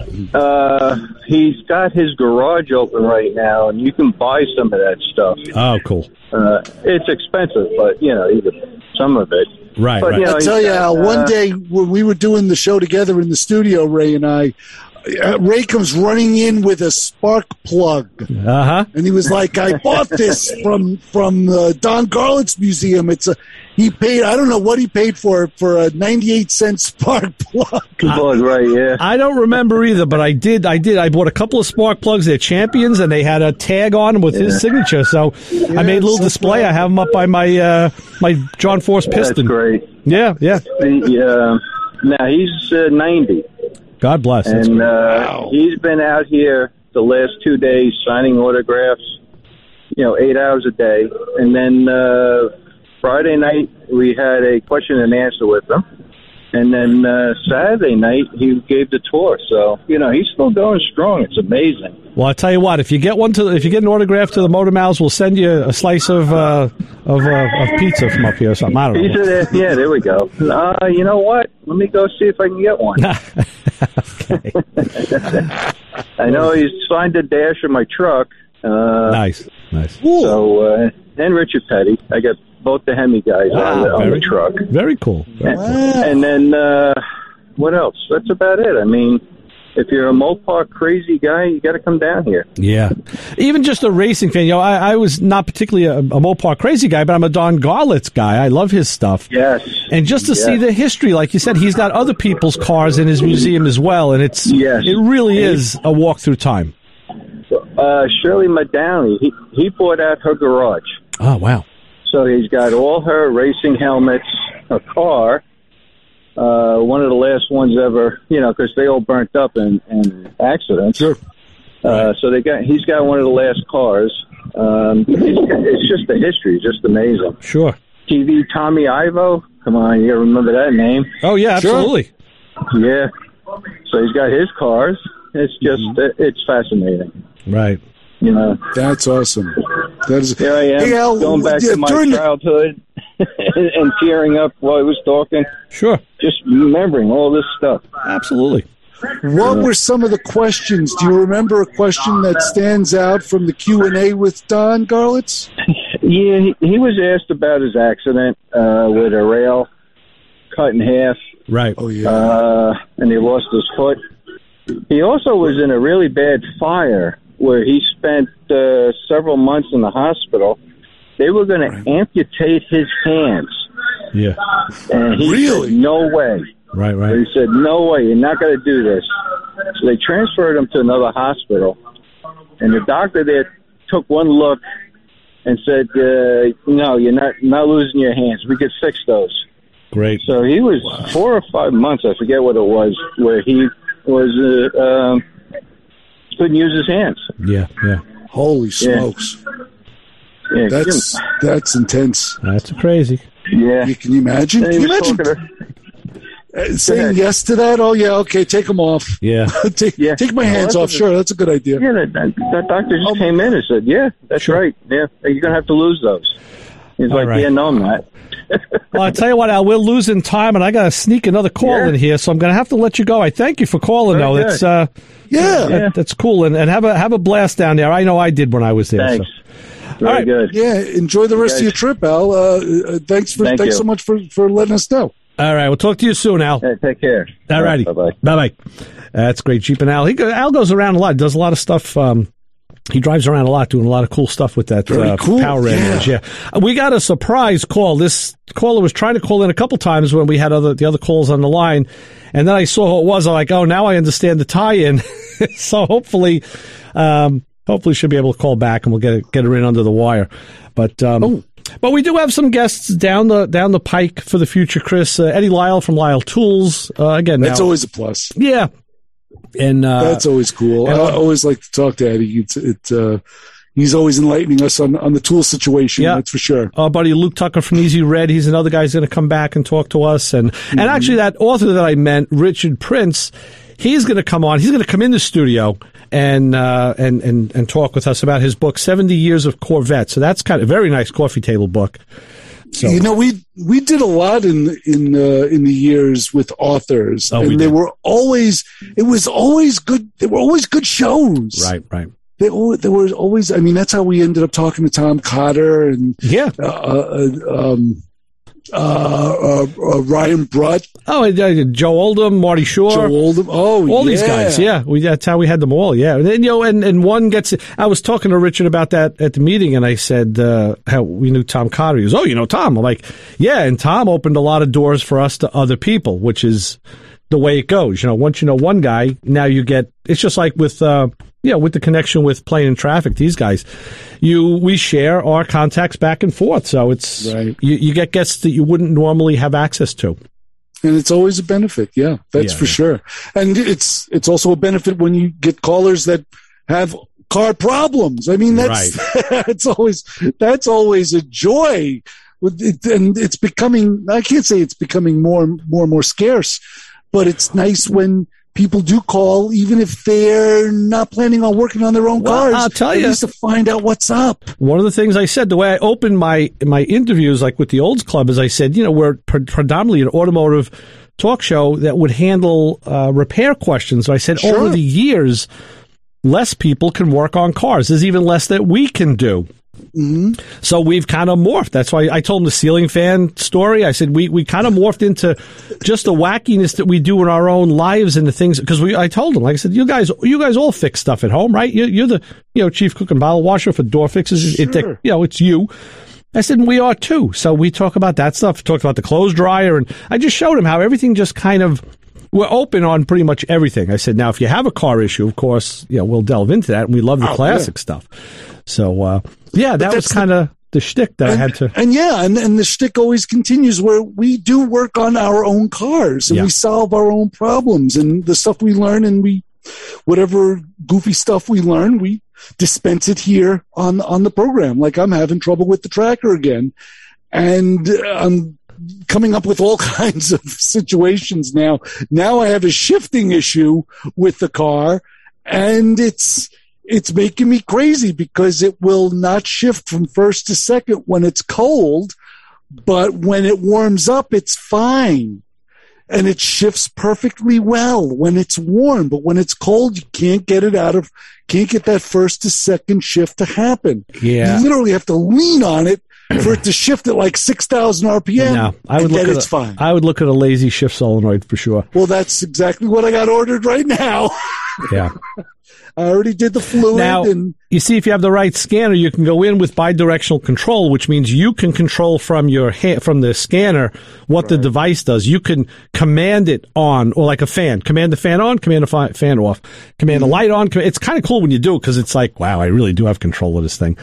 Uh, he's got his garage open right now, and you can buy some of that stuff. Oh, cool. Uh, it's expensive, but you know, even some of it. Right, But, right. you know, I tell he's you, got, Al, one uh, day when we were doing the show together in the studio, Ray and I, uh, Ray comes running in with a spark plug. Uh huh. And he was like, I bought this from from uh, Don Garlett's museum. It's a he paid I don't know what he paid for it, for a ninety-eight cent spark plug. Plug, right? Yeah. I don't remember either, but I did. I did. I bought a couple of spark plugs. They're champions, and they had a tag on them with Yeah. his signature. So I made a little so display. proud. I have them up by my uh, my John Force piston. That's great. Yeah, yeah. The, uh, now he's uh, ninety, God bless. That's and great. uh, he's been out here the last two days signing autographs. You know, eight hours a day, and then uh, Friday night we had a question and answer with him, and then uh, Saturday night he gave the tour. So you know, he's still going strong. It's amazing. Well, I tell you what. If you get one to, if you get an autograph to the Motor Mouths, we'll send you a slice of uh, of, uh, of pizza from up here or something. I don't know. He said, uh, "Yeah, there we go." Uh, you know what? Let me go see if I can get one. I know he's signed a dash in my truck. Uh, Nice, nice. So, uh, and Richard Petty. I got both the Hemi guys on, the, on very, the truck. Very cool. And, and then, uh, what else? That's about it. I mean, if you're a Mopar crazy guy, you got to come down here. Yeah. Even just a racing fan. You know, I, I was not particularly a, a Mopar crazy guy, but I'm a Don Garlett's guy. I love his stuff. Yes. And just to Yes. see the history, like you said, he's got other people's cars in his museum as well, and it's Yes. it really is a walk through time. Uh, Shirley Madowney, he, he bought out her garage. Oh, wow. So he's got all her racing helmets, a car, uh, one of the last ones ever, you know, because they all burnt up in, in accidents. Sure. Uh, so they got, he's got one of the last cars. Um, it's, it's just the history, just amazing. Sure. T V Tommy Ivo, come on, you gotta remember that name. Oh, yeah, absolutely. Yeah. So he's got his cars. It's just, Mm-hmm. it, it's fascinating. Right. You know, That's awesome. That is. here I am, Hey, Al, going back yeah, to my during the- childhood and tearing up while he was talking. Sure. Just remembering all this stuff. Absolutely. What were some of the questions? Do you remember a question that stands out from the Q and A with Don Garlitz? Yeah, he, he was asked about his accident uh, with a rail cut in half. Right. Oh, yeah. Uh, and he lost his foot. He also was in a really bad fire where he spent uh, several months in the hospital. They were going to amputate his hands. Yeah. And he Really? said, no way. Right, He right. said, no way, you're not going to do this. So they transferred him to another hospital. And the doctor there took one look and said, uh, no, you're not, not losing your hands. We could fix those. Great. So he was four or five months, I forget what it was, where he was uh, um, couldn't use his hands. Yeah, yeah. Holy smokes. Yeah, That's that's intense. That's crazy. Yeah. You, can you imagine? And Can he you was imagine talking to- uh, saying yes to that? Oh, yeah, okay, take them off. Yeah. take, Yeah. take my Well, hands that's off. what Sure, that's a good idea. Yeah, that, that, that doctor just came in and said, yeah, that's Sure. right. Yeah, you're going to have to lose those. He's All like, right. yeah, no, I'm not. Well, I tell you what, Al, we're losing time, and I got to sneak another call Yeah. in here, so I'm going to have to let you go. I thank you for calling, Very though. good. It's uh, Yeah. that- that's cool, and, and have a have a blast down there. I know I did when I was there. Thanks. So. Very All right. good. Yeah, enjoy the rest of your trip, Al. Uh, uh, thanks for Thank thanks you. so much for, for letting us know. All right, we'll talk to you soon, Al. Hey, take care. All righty. Bye bye. Bye bye. That's great, Jeep and Al. He go, Al goes around a lot, does a lot of stuff. Um, he drives around a lot, doing a lot of cool stuff with that Very uh, cool. power Yeah. range. Yeah, we got a surprise call. This caller was trying to call in a couple times when we had other the other calls on the line, and then I saw who it was. I'm like, oh, now I understand the tie-in. So hopefully, um, hopefully she'll be able to call back, and we'll get get her in under the wire. But um, Oh. but we do have some guests down the down the pike for the future, Chris. Uh, Eddie Lyle from Lyle Tools. Uh, again, That's now- always a plus. yeah. And uh, That's always cool. and- I always like to talk to Eddie. It's it. Uh, he's always enlightening us on, on the tool situation. Yeah. That's for sure. our buddy Luke Tucker from Easy Red, he's another guy who's going to come back and talk to us. And Mm-hmm. and actually, that author that I meant, Richard Prince, he's going to come on. He's going to come in the studio and uh, and and and talk with us about his book, seventy Years of Corvette. So that's kind of a very nice coffee table book. So You know, we we did a lot in in uh, in the years with authors, Oh, we and they did. were always. It was always good. They were always good shows. right, right. They al- they were always. I mean, that's how we ended up talking to Tom Cotter and Yeah. uh, uh, um, uh, uh, uh, Ryan Brutt, Oh, and, uh, Joe Oldham, Marty Shore. Joe Oldham. Oh, all yeah. these guys, yeah, we, that's how we had them all, yeah. And then, you know, and, and one gets. I was talking to Richard about that at the meeting, and I said uh, how we knew Tom Cotter. He goes, "Oh, you know Tom." I'm like, "Yeah," and Tom opened a lot of doors for us to other people, which is the way it goes. You know, once you know one guy, now you get. It's just like with, uh, you know, with the connection with Plane and Traffic. These guys, you we share our contacts back and forth, so it's Right. you, you get guests that you wouldn't normally have access to. And it's always a benefit. Yeah, that's Yeah, for yeah. sure. And it's it's also a benefit when you get callers that have car problems. I mean, that's that's always that's always a joy. With it, and it's becoming. I can't say it's becoming more and more and more scarce, but it's nice when people do call, even if they're not planning on working on their own Well, cars. I'll tell at you. least to find out what's up. One of the things I said, the way I opened my my interviews, like with the Olds Club, is I said, you know, we're pre- predominantly an automotive talk show that would handle uh, repair questions. So I said, Sure. over the years, less people can work on cars. There's even less that we can do. Mm-hmm. So we've kind of morphed. That's why I told him the ceiling fan story. I said we, we kind of morphed into just the wackiness that we do in our own lives and the things. Because we, I told him, like I said, you guys, you guys all fix stuff at home, right? You're, you're the, you know, chief cook and bottle washer for door fixes. It, Sure. you know, it's you. I said, we are too. So we talk about that stuff. Talked about the clothes dryer, and I just showed him how everything just kind of. We're open on pretty much everything. I said, now, if you have a car issue, of course, you know, we'll delve into that, and we love the Oh, classic yeah. stuff. So, uh, yeah, that was that's the- kind of the shtick that I had to. And yeah, and, and the shtick always continues where we do work on our own cars and Yeah. we solve our own problems and the stuff we learn and we, whatever goofy stuff we learn, we dispense it here on, on the program. Like I'm having trouble with the tracker again. And I'm coming up with all kinds of situations now. Now I have a shifting issue with the car and it's, it's making me crazy because it will not shift from first to second when it's cold, but when it warms up, it's fine. And it shifts perfectly well when it's warm, but when it's cold, you can't get it out of, can't get that first to second shift to happen. Yeah. You literally have to lean on it for it to shift at like six thousand R P M. No, I would and look then at it's a, fine. I would look at a lazy shift solenoid for sure. Well, that's exactly what I got ordered right now. Yeah. I already did the fluid Now, and you see, if you have the right scanner, you can go in with bidirectional control, which means you can control from your ha- from the scanner what the device does. You can command it on, or like a fan, command the fan on, command the fi- fan off, command the light on. Com- it's kind of cool when you do it because it's like, wow, I really do have control of this thing.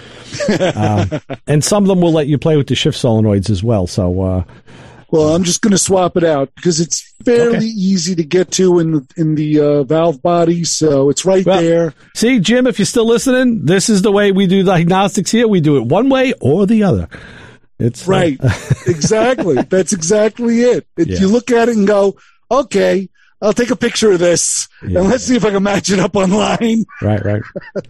um, and some of them will let you play with the shift solenoids as well. So, uh, well, I'm just going to swap it out because it's fairly Okay. easy to get to in the in the uh, valve body, so it's right Well, there. see, Jim, if you're still listening, this is the way we do diagnostics here. We do it one way or the other. It's uh, Right, exactly. That's exactly it. It Yeah. You look at it and go, okay, I'll take a picture of this Yeah. and let's see if I can match it up online. right, right.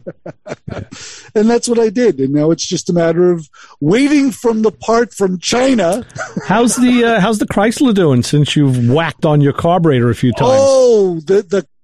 And that's what I did. And now it's just a matter of waiting from the part from China. How's the uh, how's the Chrysler doing since you've whacked on your carburetor a few times? Oh, the the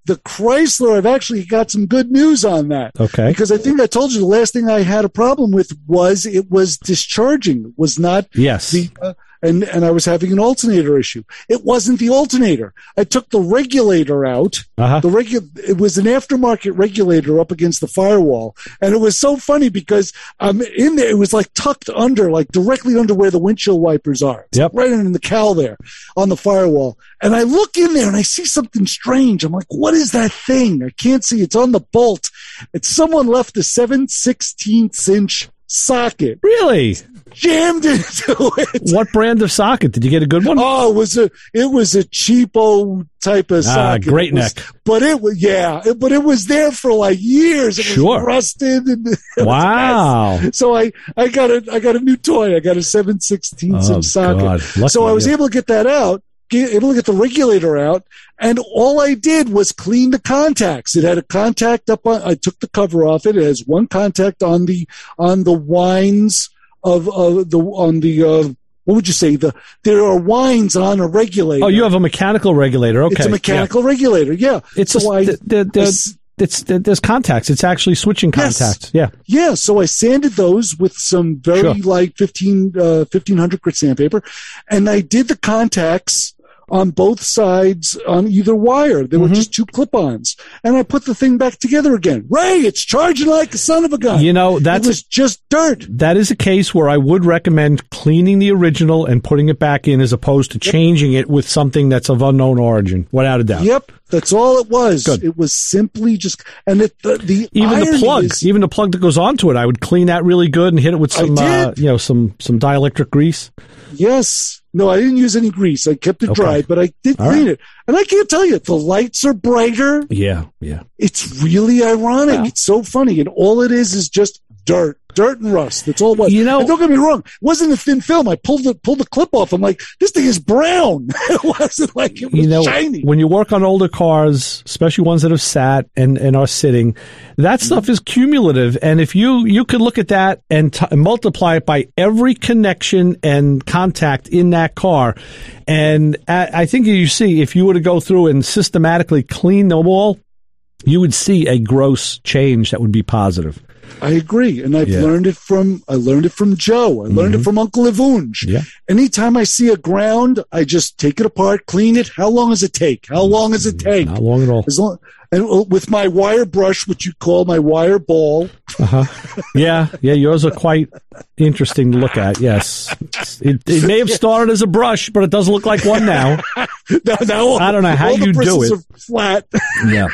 The Chrysler, I've actually got some good news on that. Okay. Because I think I told you the last thing I had a problem with was it was discharging. It was not Yes. the, uh, and, and I was having an alternator issue. It wasn't the alternator. I took the regulator out. Uh-huh. The regu- it was an aftermarket regulator up against the firewall. And it was so funny because um, in there, it was like tucked under, like directly under where the windshield wipers are. It's Yep. right in the cowl there on the firewall. And I look in there and I see something strange. I'm like, what is that thing? I can't see. It's on the bolt. It's someone left a seven sixteenths inch socket. Really? Jammed into it. What brand of socket? Did you get a good one? Oh, it was a it was a cheapo type of Ah, socket. great It was- neck. But it was yeah, it, but it was there for like years. It Sure. was rusted. And it was a Wow. mess. So I I got a I got a new toy. I got a seven sixteenths Oh, inch socket. God. Lucky So I was you. able to get that out. Get, able to get the regulator out, and all I did was clean the contacts. It had a contact up on. I took the cover off it. It has one contact on the on the wines of uh, the on the uh, what would you say? The there are wines on a regulator. Oh, you have a mechanical regulator. Okay. It's a mechanical regulator. Yeah. It's so a, I, the, the, the, I s- it's the, there's contacts. It's actually switching Yes. contacts. Yeah. Yeah, so I sanded those with some very Sure. light fifteen, uh, fifteen hundred grit sandpaper, and I did the contacts on both sides on either wire. There Mm-hmm. were just two clip-ons, and I put the thing back together again. Ray, it's charging like a son of a gun. You know, that's it was just dirt. That is a case where I would recommend cleaning the original and putting it back in as opposed to changing it with something that's of unknown origin, without a doubt. Yep, that's all it was. Good. It was simply just, and it, the, the Even the irony plug, is- even the plug that goes onto it, I would clean that really good and hit it with some, I uh, did. you know, some some dielectric grease. Yes. No, I didn't use any grease. I kept it Okay. dry, but I did All clean right. it. And I can't tell you, the lights are brighter. Yeah, yeah. It's really ironic. It's so funny. And all it is is just dirt, dirt and rust. That's all it was. You know- and don't get me wrong. It wasn't a thin film. I pulled the, pulled the clip off. I'm like, this thing is brown. It wasn't like it was You know, shiny. when you work on older cars, especially ones that have sat and, and are sitting, that stuff is cumulative. And if you, you could look at that and t- multiply it by every connection and contact in that car. And I, I think you see, if you were to go through and systematically clean them all, you would see a gross change that would be positive. I agree. And I've Yeah. learned it from, I learned it from Joe. I learned Mhm. it from Uncle Evunge. Yeah. Anytime I see a ground, I just take it apart, clean it. How long does it take? How long does it take? Not long at all. As long, and uh, with my wire brush, which you call my wire ball. Uh-huh. Yeah, yeah, yours are quite interesting to look at, yes. It, it may have started as a brush, but it doesn't look like one now. now, now all- I don't know how all the you do bristles it. Are flat. Yeah.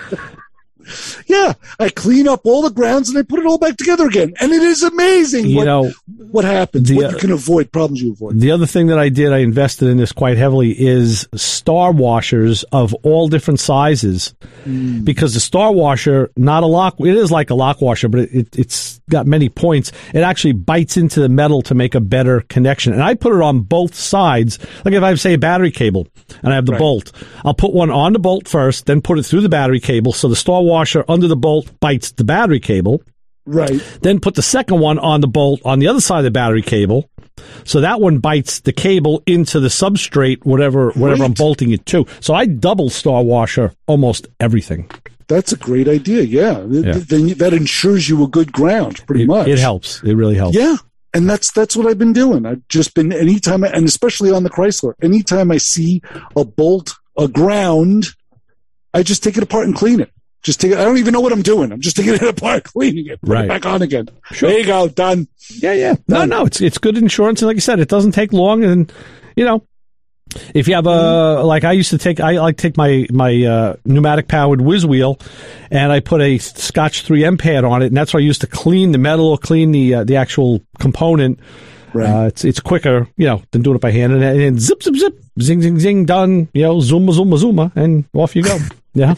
Yeah, I clean up all the grounds and I put it all back together again, and it is amazing. You what, know, what happens, the, what uh, you can avoid, problems you avoid. The other thing that I did, I invested in this quite heavily, is star washers of all different sizes. Mm. Because the star washer, not a lock, it is like a lock washer, but it, it, it's got many points. It actually bites into the metal to make a better connection. And I put it on both sides. Like if I have, say, a battery cable and I have the Right. bolt, I'll put one on the bolt first, then put it through the battery cable. So the star washer under the bolt bites the battery cable. Right. Then put the second one on the bolt on the other side of the battery cable. So that one bites the cable into the substrate, whatever, whatever I'm Great. bolting it to. So I double star washer almost everything. That's a great idea. Yeah, Th- Yeah. th- then you- that ensures you a good ground, pretty It, much. it helps. It really helps. Yeah, and that's that's what I've been doing. I've just been anytime, I, and especially on the Chrysler, anytime I see a bolt, a ground, I just take it apart and clean it. Just take it. I don't even know what I'm doing. I'm just taking it apart, cleaning it, put Right. it back on again. Sure. There you go, done. Yeah, yeah. No, no, it's it's good insurance, and like I said, it doesn't take long. And you know, if you have a like, I used to take, I like take my my uh, pneumatic powered whiz wheel, and I put a Scotch three M pad on it, and that's what I used to clean the metal or clean the uh, the actual component. Right. Uh, it's it's quicker, you know, than doing it by hand, and, and zip zip zip, zing zing zing, done. You know, zooma zooma zooma, and off you go. Yeah,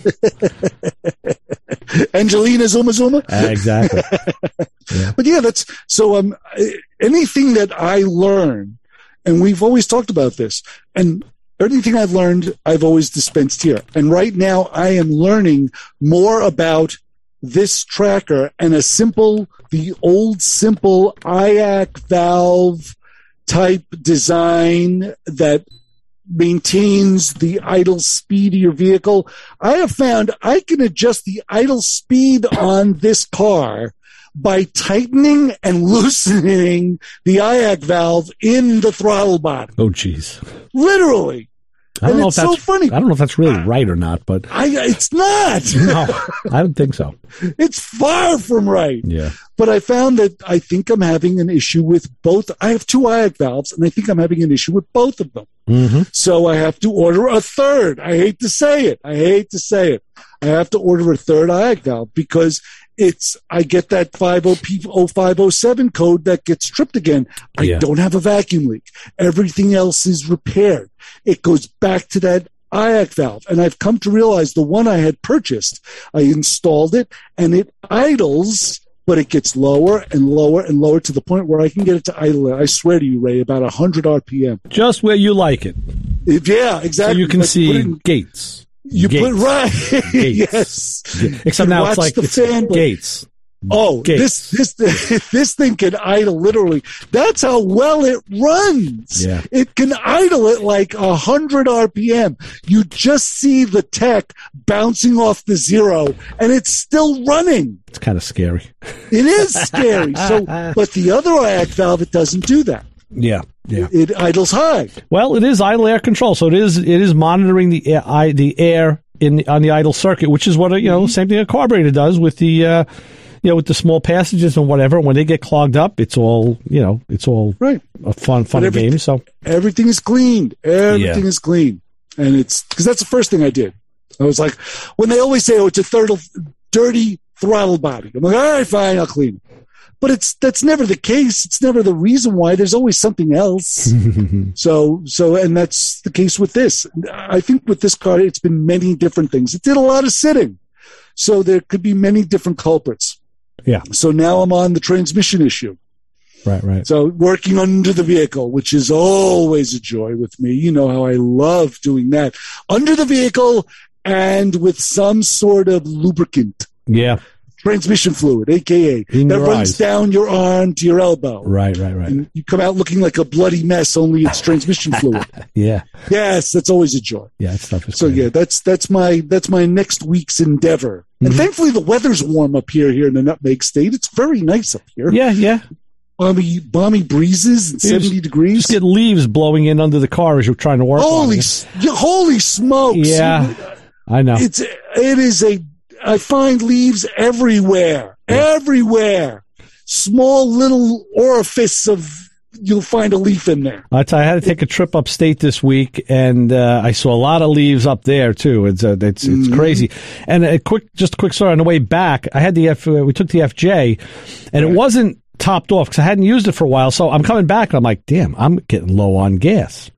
Angelina Zuma Zuma. Uh, exactly. Yeah. But yeah, that's so. Um, anything that I learn, and we've always talked about this, and anything I've learned, I've always dispensed here. And right now, I am learning more about this tracker and a simple, the old simple I A C valve type design that maintains the idle speed of your vehicle. I have found I can adjust the idle speed on this car by tightening and loosening the I A C valve in the throttle body. Oh, geez. Literally. I don't and know it's if that's so funny. I don't know if that's really right or not, but I, it's not. No, I don't think so. It's far from right. Yeah. But I found that I think I'm having an issue with both. I have two I A C valves, and I think I'm having an issue with both of them. Mm-hmm. So I have to order a third. I hate to say it. I hate to say it. I have to order a third I A C valve because it's, I get that fifty P oh five oh seven code that gets tripped again. I Yeah. don't have a vacuum leak. Everything else is repaired. It goes back to that I A C valve. And I've come to realize the one I had purchased, I installed it and it idles, but it gets lower and lower and lower to the point where I can get it to idle, I swear to you, Ray, about one hundred R P M. Just where you like it. It- yeah, exactly. So you can Like, see put it in- gates. You Gates. put right, Gates. yes. Except You now it's watch like the it's fan blade. gates. Oh, Gates. this this this thing can idle literally. That's how well it runs. Yeah. It can idle at like a hundred R P M. You just see the tech bouncing off the zero, and it's still running. It's kind of scary. It is scary. So, but the other I A C valve, it doesn't do that. Yeah, yeah. It, it idles high. Well, it is idle air control, so it is it is monitoring the air, I, the air in the, on the idle circuit, which is what a, you know, same thing a carburetor does with the uh, you know, with the small passages and whatever. When they get clogged up, it's all you know, it's all right. a fun fun But everything- game. So Everything is cleaned. Everything Yeah. is clean. And it's because that's the first thing I did. I was like, when they always say, oh, it's a third dirty throttle body. I'm like, all right, fine, I'll clean it. But it's that's never the case. It's never the reason why. There's always something else. so so and that's the case with this. I think with this car, it's been many different things. It did a lot of sitting. So there could be many different culprits. Yeah. So now I'm on the transmission issue. right, right. So working under the vehicle, which is always a joy with me. You know how I love doing that. Under the vehicle and with some sort of lubricant. Yeah. Transmission fluid, a k a In that your runs eyes. down your arm to your elbow. Right, right, right. And you come out looking like a bloody mess, only it's transmission fluid. Yeah. Yes, that's always a joy. Yeah, that stuff is So yeah, that's that's my that's my next week's endeavor. And Mm-hmm. thankfully the weather's warm up here here in the Nutmeg State. It's very nice up here. Yeah, yeah. Balmy, balmy breezes and You seventy just- degrees. Just get leaves blowing in under the car as you're trying to work on Holy, it. s- yeah, holy smokes! Yeah, I know. It's it is a. I find leaves everywhere, everywhere. Small little orifice of you'll find a leaf in there. I tell you, I had to take a trip upstate this week, and uh, I saw a lot of leaves up there too. It's uh, it's it's Mm-hmm. crazy. And a quick, just a quick story on the way back. I had the F. Uh, we took the F J, and it wasn't topped off because I hadn't used it for a while. So I'm coming back, and I'm like, damn, I'm getting low on gas.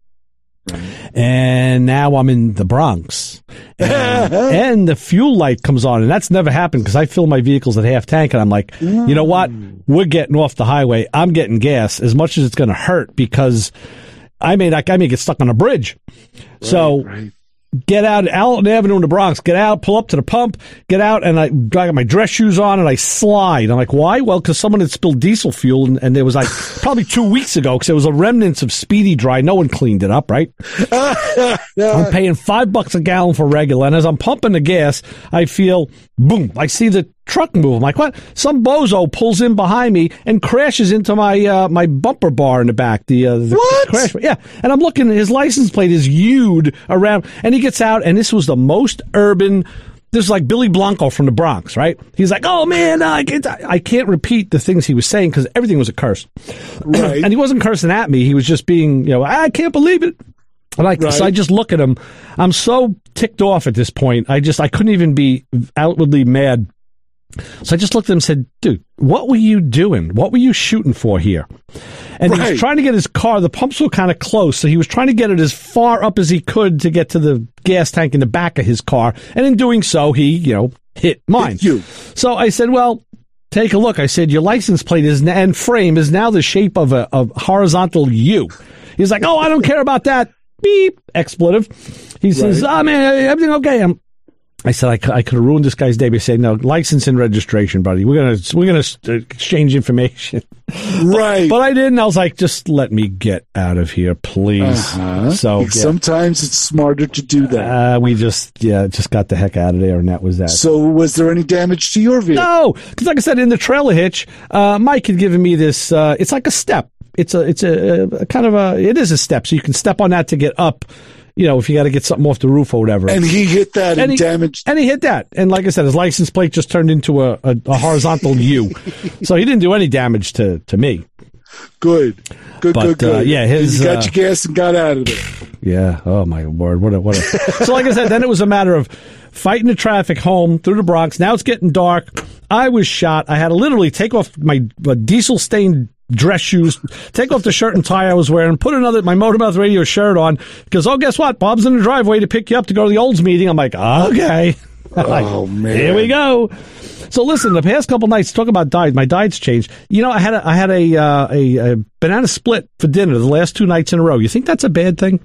And now I'm in the Bronx, and, and the fuel light comes on, and that's never happened because I fill my vehicles at half tank, and I'm like, you know what? We're getting off the highway. I'm getting gas as much as it's going to hurt because I may like I may get stuck on a bridge. So get out, Alton Avenue in the Bronx. Get out, pull up to the pump, get out, and I, I got my dress shoes on and I slide. I'm like, why? Well, because someone had spilled diesel fuel, and, and there was like probably two weeks ago because there was a remnants of Speedy Dry. No one cleaned it up, right? I'm paying five bucks a gallon for regular, and as I'm pumping the gas, I feel boom. I see the truck move. I'm like, what? Some bozo pulls in behind me and crashes into my uh, my bumper bar in the back. The, uh, the What? crash, yeah. And I'm looking. His license plate is U'd around, and he gets out, and this was the most urban. This is like Billy Blanco from the Bronx, right? He's like, "Oh man, I can't, I can't repeat the things he was saying because everything was a curse." Right. And he wasn't cursing at me. He was just being, you know, I can't believe it. I'm like, Right. so I just look at him. I'm so ticked off at this point. I just, I couldn't even be outwardly mad. So I just looked at him and said, dude, what were you doing? What were you shooting for here? And he Right. was trying to get his car. The pumps were kind of close. So he was trying to get it as far up as he could to get to the gas tank in the back of his car. And in doing so, he, you know, hit mine. Hit you. So I said, well, take a look. I said, your license plate is n- and frame is now the shape of a, a horizontal U. He's like, oh, I don't care about that. Beep. Expletive. He says, Right. oh, man, everything okay? I'm, I said I, could- I could have ruined this guy's day by saying, no, license and registration, buddy. We're going to we're gonna uh, exchange information. Right. But I didn't. I was like, just let me get out of here, please. Uh-huh. So yeah. Sometimes it's smarter to do that. Uh, we just, yeah, just got the heck out of there, and that was that. So was there any damage to your vehicle? No, because like I said, in the trailer hitch, uh, Mike had given me this, uh, it's like a step. It's a, it's a, a kind of a, it is a step. So you can step on that to get up, you know, if you got to get something off the roof or whatever. And he hit that and, and he, damaged. And he hit that. And like I said, his license plate just turned into a, a, a horizontal U. So he didn't do any damage to, to me. Good. Good, but, good, good. Uh, yeah, his, you got uh, your gas and got out of there. Yeah. Oh, my word. What a, what a. So like I said, then it was a matter of fighting the traffic home through the Bronx. Now it's getting dark. I was shot. I had to literally take off my uh, diesel-stained dress shoes, take off the shirt and tie I was wearing, put another my Motormouth Radio shirt on, because, oh, guess what? Bob's in the driveway to pick you up to go to the Olds meeting. I'm like, okay. Oh, man. Here we go. So listen, the past couple nights, talk about diet. My diet's changed. You know, I had a, I had a, uh, a, a banana split for dinner the last two nights in a row. You think that's a bad thing?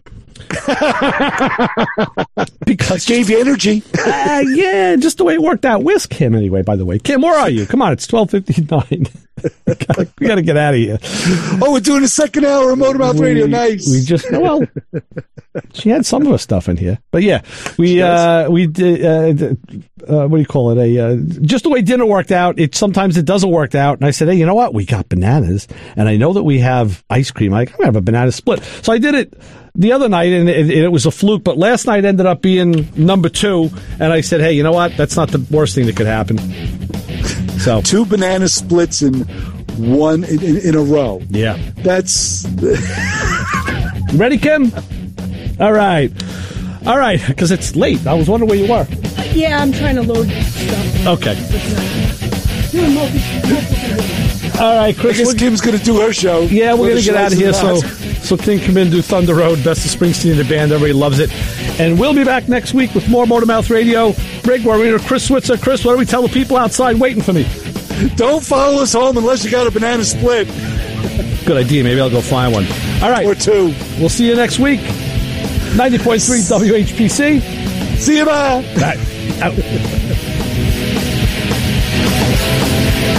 Because gave you energy. uh, yeah, just the way it worked out. Where's Kim anyway, by the way? Kim, where are you? Come on, it's twelve fifty-nine. we gotta, we gotta get out of here. Oh, we're doing a second hour of Motormouth Radio. Nice. We just, well, she had some of her stuff in here. But yeah, we, uh, we did, uh, uh, what do you call it? A, uh, just the way dinner worked out, it sometimes it doesn't work out. And I said, hey, you know what? We got bananas. And I know that we have ice cream. I'm going to have a banana split. So I did it the other night, and it, it was a fluke, but last night ended up being number two, and I said, hey, you know what? That's not the worst thing that could happen. So two banana splits in one in, in, in a row. Yeah. That's... Ready, Kim? All right. All right, because it's late. I was wondering where you were. Yeah, I'm trying to load stuff. Okay. Doing multi- All right, Chris. I guess Kim's going to do her show. Yeah, we're going to get out of here, so... Not. So King come in, do Thunder Road, Best of Springsteen and the band. Everybody loves it. And we'll be back next week with more Motormouth Radio. Ray Guarino, Chris Switzer. Chris, what do we tell the people outside waiting for me? Don't follow us home unless you got a banana split. Good idea. Maybe I'll go find one. All right. Or two. We'll see you next week. ninety point three W H P C. See you, bye. Bye. Out.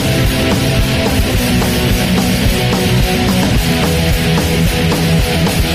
We'll be right back.